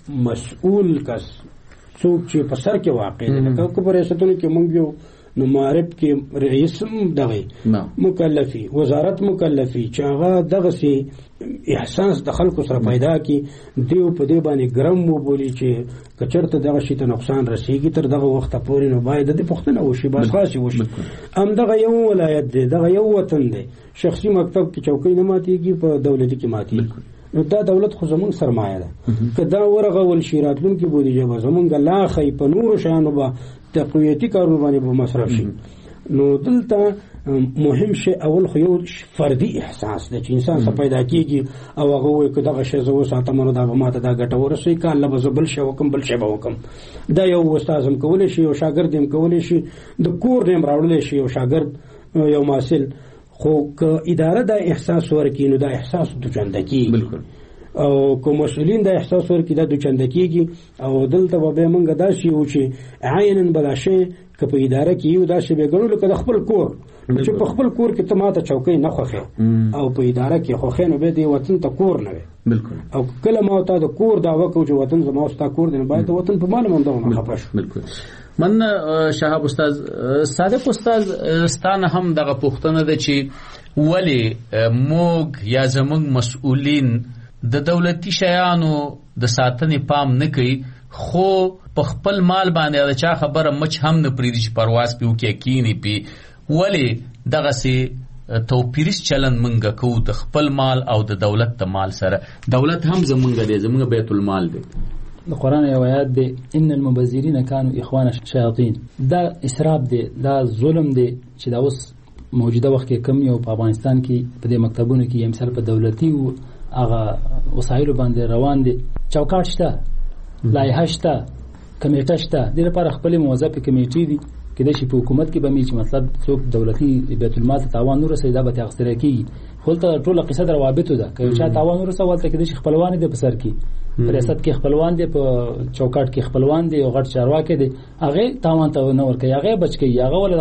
[SPEAKER 4] مسؤول کس څوک چې په سر کې واقع دی لکه که په ریاستونو کې موږ یو نو معرب کې رئیس دغه مکلفي وزارت مکلفي چې هغه دغسې احساس د خلکو سره پیدا کړي دیو په دې باندې ګرم وبولي چې که چېرته دغه شي ته نقصان رسېږي تر دغه وخته پورې نو باید د دې پوښتنه وشي بس خلاصې وشي. همدغه یو ولایت دی دغه یو وطن دی شخصي مکتب کې چوکۍ نه ماتېږي په دولتي کې ماتېږي نو دا دولت خو زمونږ سرمایه ده که دا ورغول شي راتلونکي بودیجه به زمونږ لاښی په نورو شیانو به تقویتي کارونو باندې به مصرف شي. نو دلته مهم شی اول خو یو فردي احساس دی چې انسان څه پیدا کېږي او هغه وایي که دغه شی زه وساتم نو دا به ماته دا ګټه ورسوي که الله به زه بل شی وکړم بل شی به وکړم. دا یو استاد هم کولی شي یو شاګرد هم کولی شي د کور نه هم راوړلی شي یو شاګرد یو محصل خو که اداره دا احساس ورکړي نو دا احساس دوچنده کېږي بالکل او که مسؤلین دا احساس ورکړي دا دوچنده کېږي او دلته به بیا موږ داسې یو چې عینا به دا شی که په اداره کې یو داسې به ګڼو لکه د خپل کور چې په خپل کور کې ته ماته چوکۍ نه خوښې او په اداره کې خوښې نو بیا دې وطن ته کور نه وي بالکل او کله ما ته د کور دعوه کوو چې وطن زما او ستا کور دی نو باید د وطن په معنی باندې ونه خفه شو.
[SPEAKER 23] بالکل من شهاب استاد صادق استاد ستانه هم دغه پوښتنه ده چې ولې موږ یا زموږ مسؤلین د دولتي شیانو د ساتنې پام نه کوي خو په خپل مال باندې د چا خبره مچ هم نه پرېږدي چې پرواز پې وکړي کینې پې ولې دغسې توپیریز چلند موږ کوو د خپل مال او د دولت د مال سره. دولت هم زموږ دی زموږ بیت المال دی.
[SPEAKER 6] د قرآن یو آیات دی ان المبذرین کانوا اخوان الشیاطین. دا اسراف دی دا ظلم دی چې دا اوس موجوده وخت کې کم یو په افغانستان کې په دې مکتبونو کې یو مثال په دولتي هغه وسایلو باندې روان دي چوکاټ شته لایحه شته کمیټه شته د لپاره خپل موظف کمیټې دي کله چې په حکومت کې به می چې مطلب څوک دولتي بیت المال ته تاوان نه رسېدا به تغسر کی خپل ټول قصه دروابطو ده که چا تاوان ورسول ته کې خپلوان دي په سر کې ریاست کې خپلوان دي په چوکاټ کې خپلوان دي او غټ چارواکي دي هغه تاوان ته نه ورکي هغه بچ کی هغه ول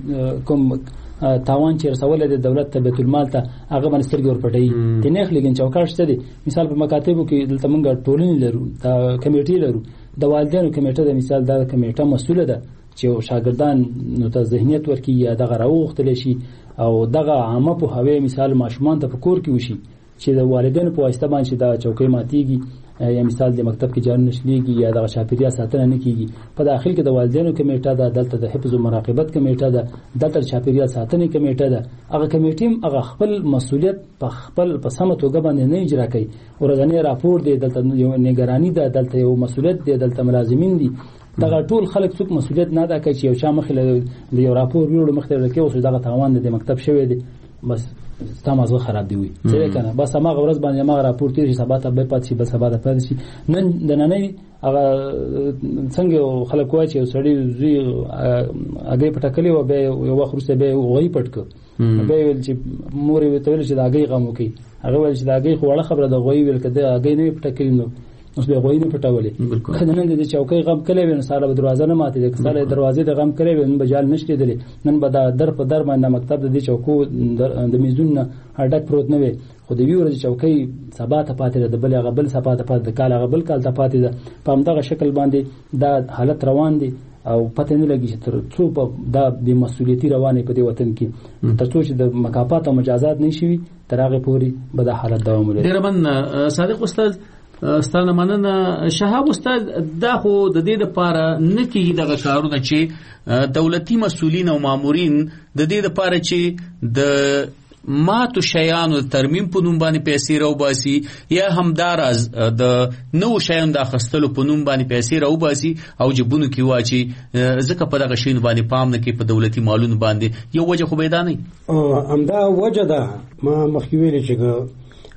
[SPEAKER 6] کوم تاوان چې رسول د دولت ته بیت المال ته هغه باندې سترګې ورپټي تنه خلګن چوکاټ شته دي مثال په مکاتبو کې دلته موږ ټولنې لرو دا کمیټې لرو د والدینو کمیټه د مثال دا کمیټه مسؤله ده چې شاګردان نو ته ذهنیت ورکي یا دغه راوختل شي او دغه عامه په هوی مثال ماشومان ته په کور کې وشي چې د والدینو په واسطه باندې دا چوکۍ ماتيږي یا مثال د مکتب کې جان نشليږي یا د شاپیریا ساتنه نه کیږي په داخل کې د والدینو کمیټه ده دلته د حفظ او مراقبت کمیټه ده دلته شاپیریا ساتنه کمیټه ده هغه کمیټه هغه خپل مسؤلیت په خپل په سمه توګه باندې نه اجرا کوي ورځنی راپور دی دلته یو نگرانی ده دلته یو مسؤلیت دی دلته ملازمین دي دغه ټول خلک څوک مسؤلیت نه ادا کوي چې یو چا مخې له یو راپور ویلو مخې له کې اوس دغه تاوان د مکتب شوی دی بس ستامازغه خراب دی وي څه کنه بس ما غورز باندې ما راپور تیر شي سبا ته به پات شي بل سبا ته پات شي نن د نننې هغه څنګه خلک وایي چې سړی زی هغه پټکلی و به یو وخت وروسته به وای پټک به ویل چې مور وی ته ویل چې دا هغه غم وکي هغه ویل چې دا هغه خوړه خبره د غوي ویل کده هغه نه پټکلی نو اوس به غوي نه پټولې خدای نن د چوکۍ غم کله وین ساله به دروازه نه ماتې د ساله دروازې د غم کړي وین بجال نشته دي نن به دا در په در باندې مکتب د دې چوکو د میزون هډک پروت نه وي خو د ویور چوکۍ سبا ته پاتې د بل غبل سبا ته پاتې د کال غبل کال ته پاتې ده په همدغه شکل باندې دا حالت روان دي او پته نه لګي چې تر څو دا بې مسؤلیتي روانه په دې وطن کې تر څو چې د مکافات او مجازات نشي تر هغه پوري به دا حالت دوام ولري.
[SPEAKER 23] ډیر من صادق استاد ستانه مننه شهاب استاد دا خو د دې لپاره نه کیږي دغه کارونه چې دولتي مسؤلین او مامورین د دې لپاره چې د ماتو شیانو ترمیم په نوم باندې پیسې راوباسي یا همداراز د نو شیانو د اخستلو په نوم باندې پیسې راوباسي او جبونو کې واچي ځکه په دغه شین باندې پام نه کوي په دولتي مالونو باندې یو وجه خو پیدا نه
[SPEAKER 4] همدا وجه ده ما مخکې ویل چې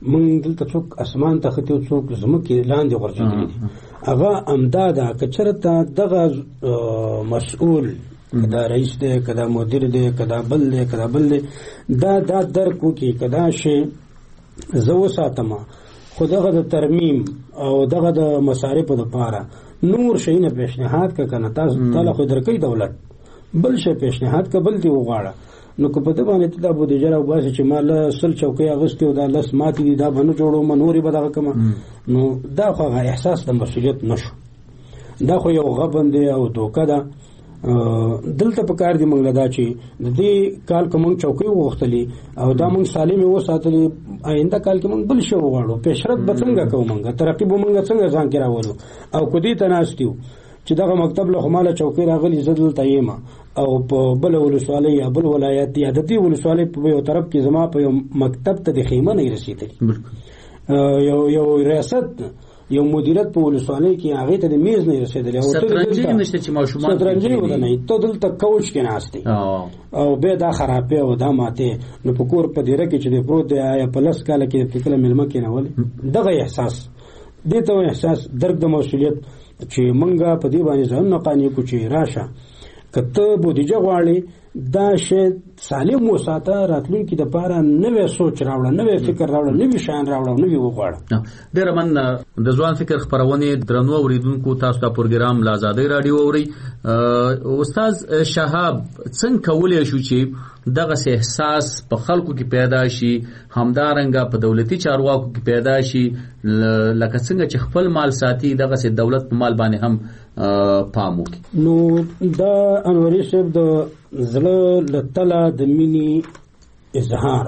[SPEAKER 4] مونږ دلته څوک اسمان ته ختو څوک زمکه لاندې ورځي دي هغه امداده کچرته دغه مسؤل کدا رئیس دی کدا مدیر دی کدا بل دی کدا بل دی دا دا درکو کې کدا شی زو ساتما خدغه د ترمیم او دغه د مصارفو لپاره نور شي نه پیشنهاد ک کنه تاسو تعالی خو درکې دولت بل شي پیشنهاد ک بل دی وغواړه نو کو په دې باندې دا بده جره وباسي چې مال سل چوکۍ اغستې او دا لس ماتي دا بنو جوړو منوري بدغه کما نو دا خو احساس د مسؤلیت نشو دا خو یو غبن دی او دوکه ده دلته په کار دی موږ لدا چې د دې کال کوم چوکۍ وختلی او دا موږ سالم و ساتلی آینده کال کې موږ بل شو غواړو پېشرت به څنګه کوو موږ ترقی به موږ څنګه ځان کې راوړو او کو دې تناستیو چې دغه مکتب له خماله چوکۍ راغلی زدل تایما او په بل ولسوالۍ یا بل ولایت یا د دې ولسوالۍ په یو طرف کې زما په مکتب ته د خیمه نه رسیدلی یو یو ریاست یو مدیریت په ولسوالۍ کې هغه ته د میز نه رسیدلی او
[SPEAKER 23] سترنجي نشته چې ماشومان
[SPEAKER 4] سترنجي ودانه ته دلته کوچ کې ناشتي او به دا خرابې او دا ماته نو په کور په دیره کې چې د پروت دی یا په لس کال کې فکر ملما کې نه ولې دغه احساس دې ته احساس درک د مسؤلیت چې مونږه په دې باندې ځان نه قانې کو چې راشه کته بودیجه غواړي دا شی سالم وساته راتلونکي د پاره نوې سوچ راوړه نوې فکر راوړه نوې شان راوړه نوې وغواړه
[SPEAKER 23] ډېر من د ځوان فکر خبرونه درنو اوریدونکو تاسو ته پروګرام لا آزادۍ رادیو اوري استاد شهاب څنګه کولای شو چې دغه احساس په خلکو کې پیدا شي همدارنګه په دولتي چارواکو کې پیدا شي لکه څنګه چې خپل مال ساتي دغه دولت په مال باندې هم پام وکړي
[SPEAKER 4] نو دا انوري صاحب د زړه لتله د مینی اظهار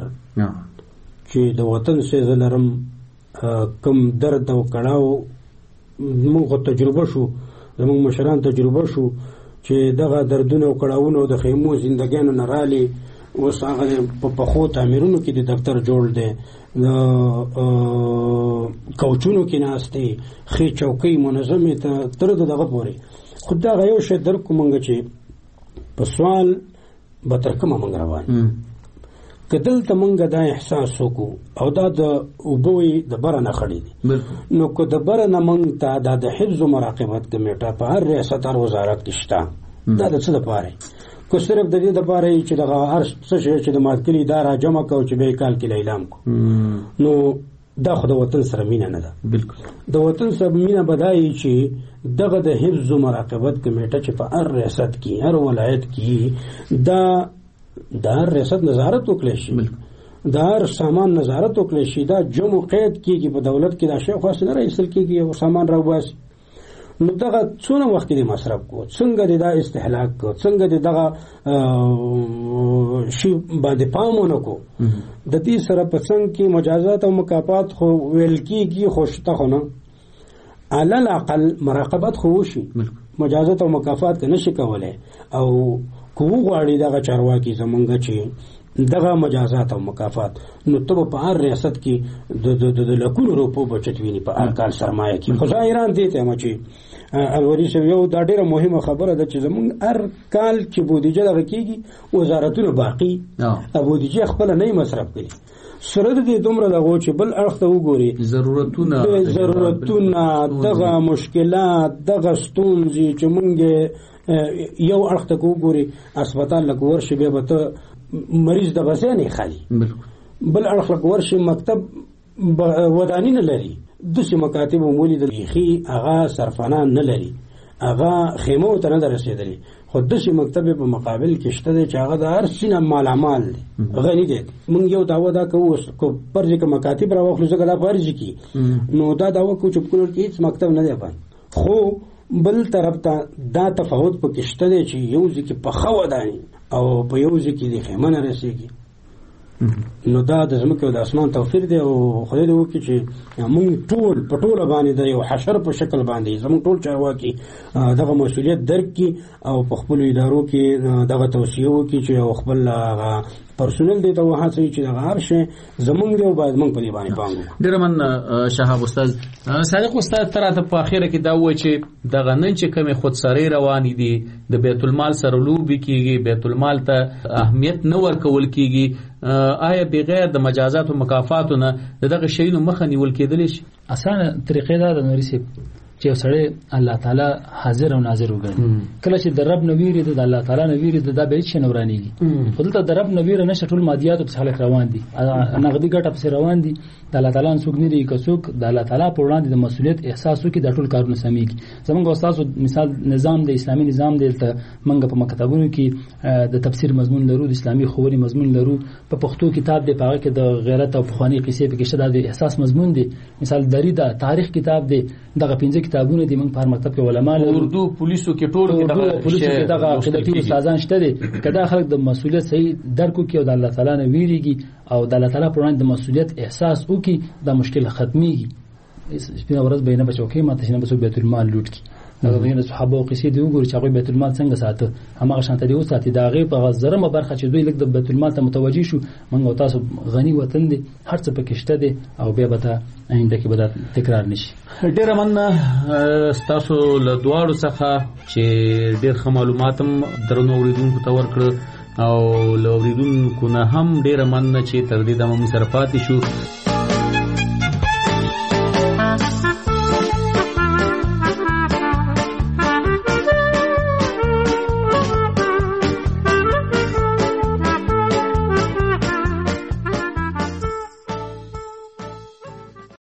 [SPEAKER 4] چې د وطن څخه زلرم کم درد او کړهو موږ تجربه شو زموږ مشران تجربه شو چې دغه دردونه او کړهونه د خیمو زندګانو نه رالي اوس هغه په پخو تعمیرونو کې د دفتر جوړ دی کوچونو کې ناشته خې چوکۍ منظمه ته تر دغه پوري خدای غيو شه در کومنګ چې په سوال به تر کومه منګ روان کدل ته منګ دا احساس وکړو او دا د وبوي د برنه خړې دي نو کو د برنه منګ ته د حفظ او مراقبت کمیټه په هر ریاست او وزارت کې شته دا د څه لپاره کو صرف د دې لپاره چې د هر څه چې د ماتکلی اداره جمع کو چې به کال کې اعلان کو نو دا خو د وطن سره مینه نه ده
[SPEAKER 23] بالکل
[SPEAKER 4] د وطن سره مینه بدایي چې دغه د حفظ او مراقبت کمیټه چې په هر ریاست کې هر ولایت کې دا د هر ریاست نظارت وکړي شي د هر سامان نظارت وکړي شي دا جمع قید کیږي په دولت کې دا شی خاص نه راځي کېږي او سامان راوباسي نو دغه څونه وخت دی مصرف کو څنګه دی دا استهلاک کو څنګه دی دغه شی باندې پامونه کو د دې سره په څنګه کې مجازات او مکافات خو ویل کیږي خوشته خو نه علل اقل مراقبت خو شي مجازات او مکافات کنه شي کولای او کو غواړي دغه چارواکي زمونږ چې دغه مجازات او مکافات نو ته په هر ریاست کې د د لکونو روپو بچت ویني په هر کال سرمایه کې خو ایران دې ته مچي الوري شو یو دا ډیره مهمه خبره ده چې زمون هر کال چې بودیجه دغه کیږي وزارتونه باقی بودیجه خپل نه مصرف کوي سره دې دومره دغه چې بل اړخ ته وګوري
[SPEAKER 23] ضرورتونه
[SPEAKER 4] ضرورتونه دغه مشکلات دغه ستونزې چې مونږ یو اړخ ته وګوري هسپتال لکه ورشي به ته مریض د بسې نه خالي بل اړخ لکه ورشي مکتب ودانی نه لري دغه مکاتب مولي د خي اغا صرفانان نه لري اغا خیمو ته نه رسیدلی خو دغه مکتب په مقابل کې شته چې هغه د هر سینه مال عمل غني دي مونږ یو داوا دا کوو کو پرځ کې مکاتب راوخلو څنګه دا پرځ کی نو دا داوا کو چې کولر کې هیڅ مکتب نه دی پای خو بل طرف ته دا تفاوت په کې شته چې یو ځکه په خو ودانی او په یو ځکه د خیمه نه رسیږي نو دا د زمکه د اسمان توفیر دی او خدای دې وکړي چې موږ ټول په ټوله باندې د یو حشر په شکل باندې زموږ ټول چارواکي دغه مسؤلیت درک کړي او په خپل ادارو کې دغه توصیه وکړي چې خپل پرسونل دی ته وهڅوي چې دغه هر شی زمونږ دی او باید موږ په دې باندې پام
[SPEAKER 23] ډېر من شهاب استاد صادق استاد تر ته په اخره کې دا وایي چې دغه نن چې کومه خودسری روانې دي د بیت المال سره لوبي کیږي، بیت المال ته اهمیت نه ورکول کیږي، آیا بغیر د مجازات او مکافاتو نه دغه شیونو مخه نیول کېدلی شي؟
[SPEAKER 6] اسانه طریقې دا د نوري چې سړی الله تعالی حاضر او ناظر وګڼي. کله چې د رب نویری د الله تعالی نویری د به هیڅ نورانیږي. خدای د رب نویر نشه ټول مادیات په خلک روان دي، نقدي ګټه په روان دي. د الله تعالی څوک نه دی کڅوک د الله تعالی په وړاندې د مسؤلیت احساس وکي د ټول کارونه سميږي. زمونږ استاد مثال نظام د اسلامي نظام دی ته منګه په مکتبونو کې د تفسیر مضمون لرو، د اسلامي خوري مضمون لرو، په پښتو کتاب دی پاره کې د غیرت او پخوانی قصې په کې شته د احساس مضمون دی. مثال دری دا تاریخ کتاب دی، دغه پنځه کتابونه دي موږ په مکتب کې علما له
[SPEAKER 23] اردو پولیسو کې ټول کې دغه
[SPEAKER 6] پولیسو کې دغه عقیدتي استادان شته دي. کله خلک د مسؤلیت صحیح درک کوي او د الله تعالی نه ویریږي او د الله تعالی په وړاندې د مسؤلیت احساس وکي، دا مشکل ختميږي. سپینه ورځ بینه بچو کې ماته شنه بسو بیت المال لوټ کی دغه دغه صحابه او قصې دی وګوري چې هغه بیت المال څنګه ساته، هغه شانته دی او ساتي دا غي په غزرمه برخه چې دوی لګ د بیت المال ته متوجي شو. موږ تاسو غني وطن دی، هر څه پکې شته دی او بیا به ته آینده کې به تکرار نشي.
[SPEAKER 23] ډېر مننه تاسو له دواړو څخه چې ډېر ښه معلومات هم درنو اوریدونکو ته ورکړ او له اوریدونکو نه هم ډېر مننه چې تر دې دمه مو سره پاتې شو.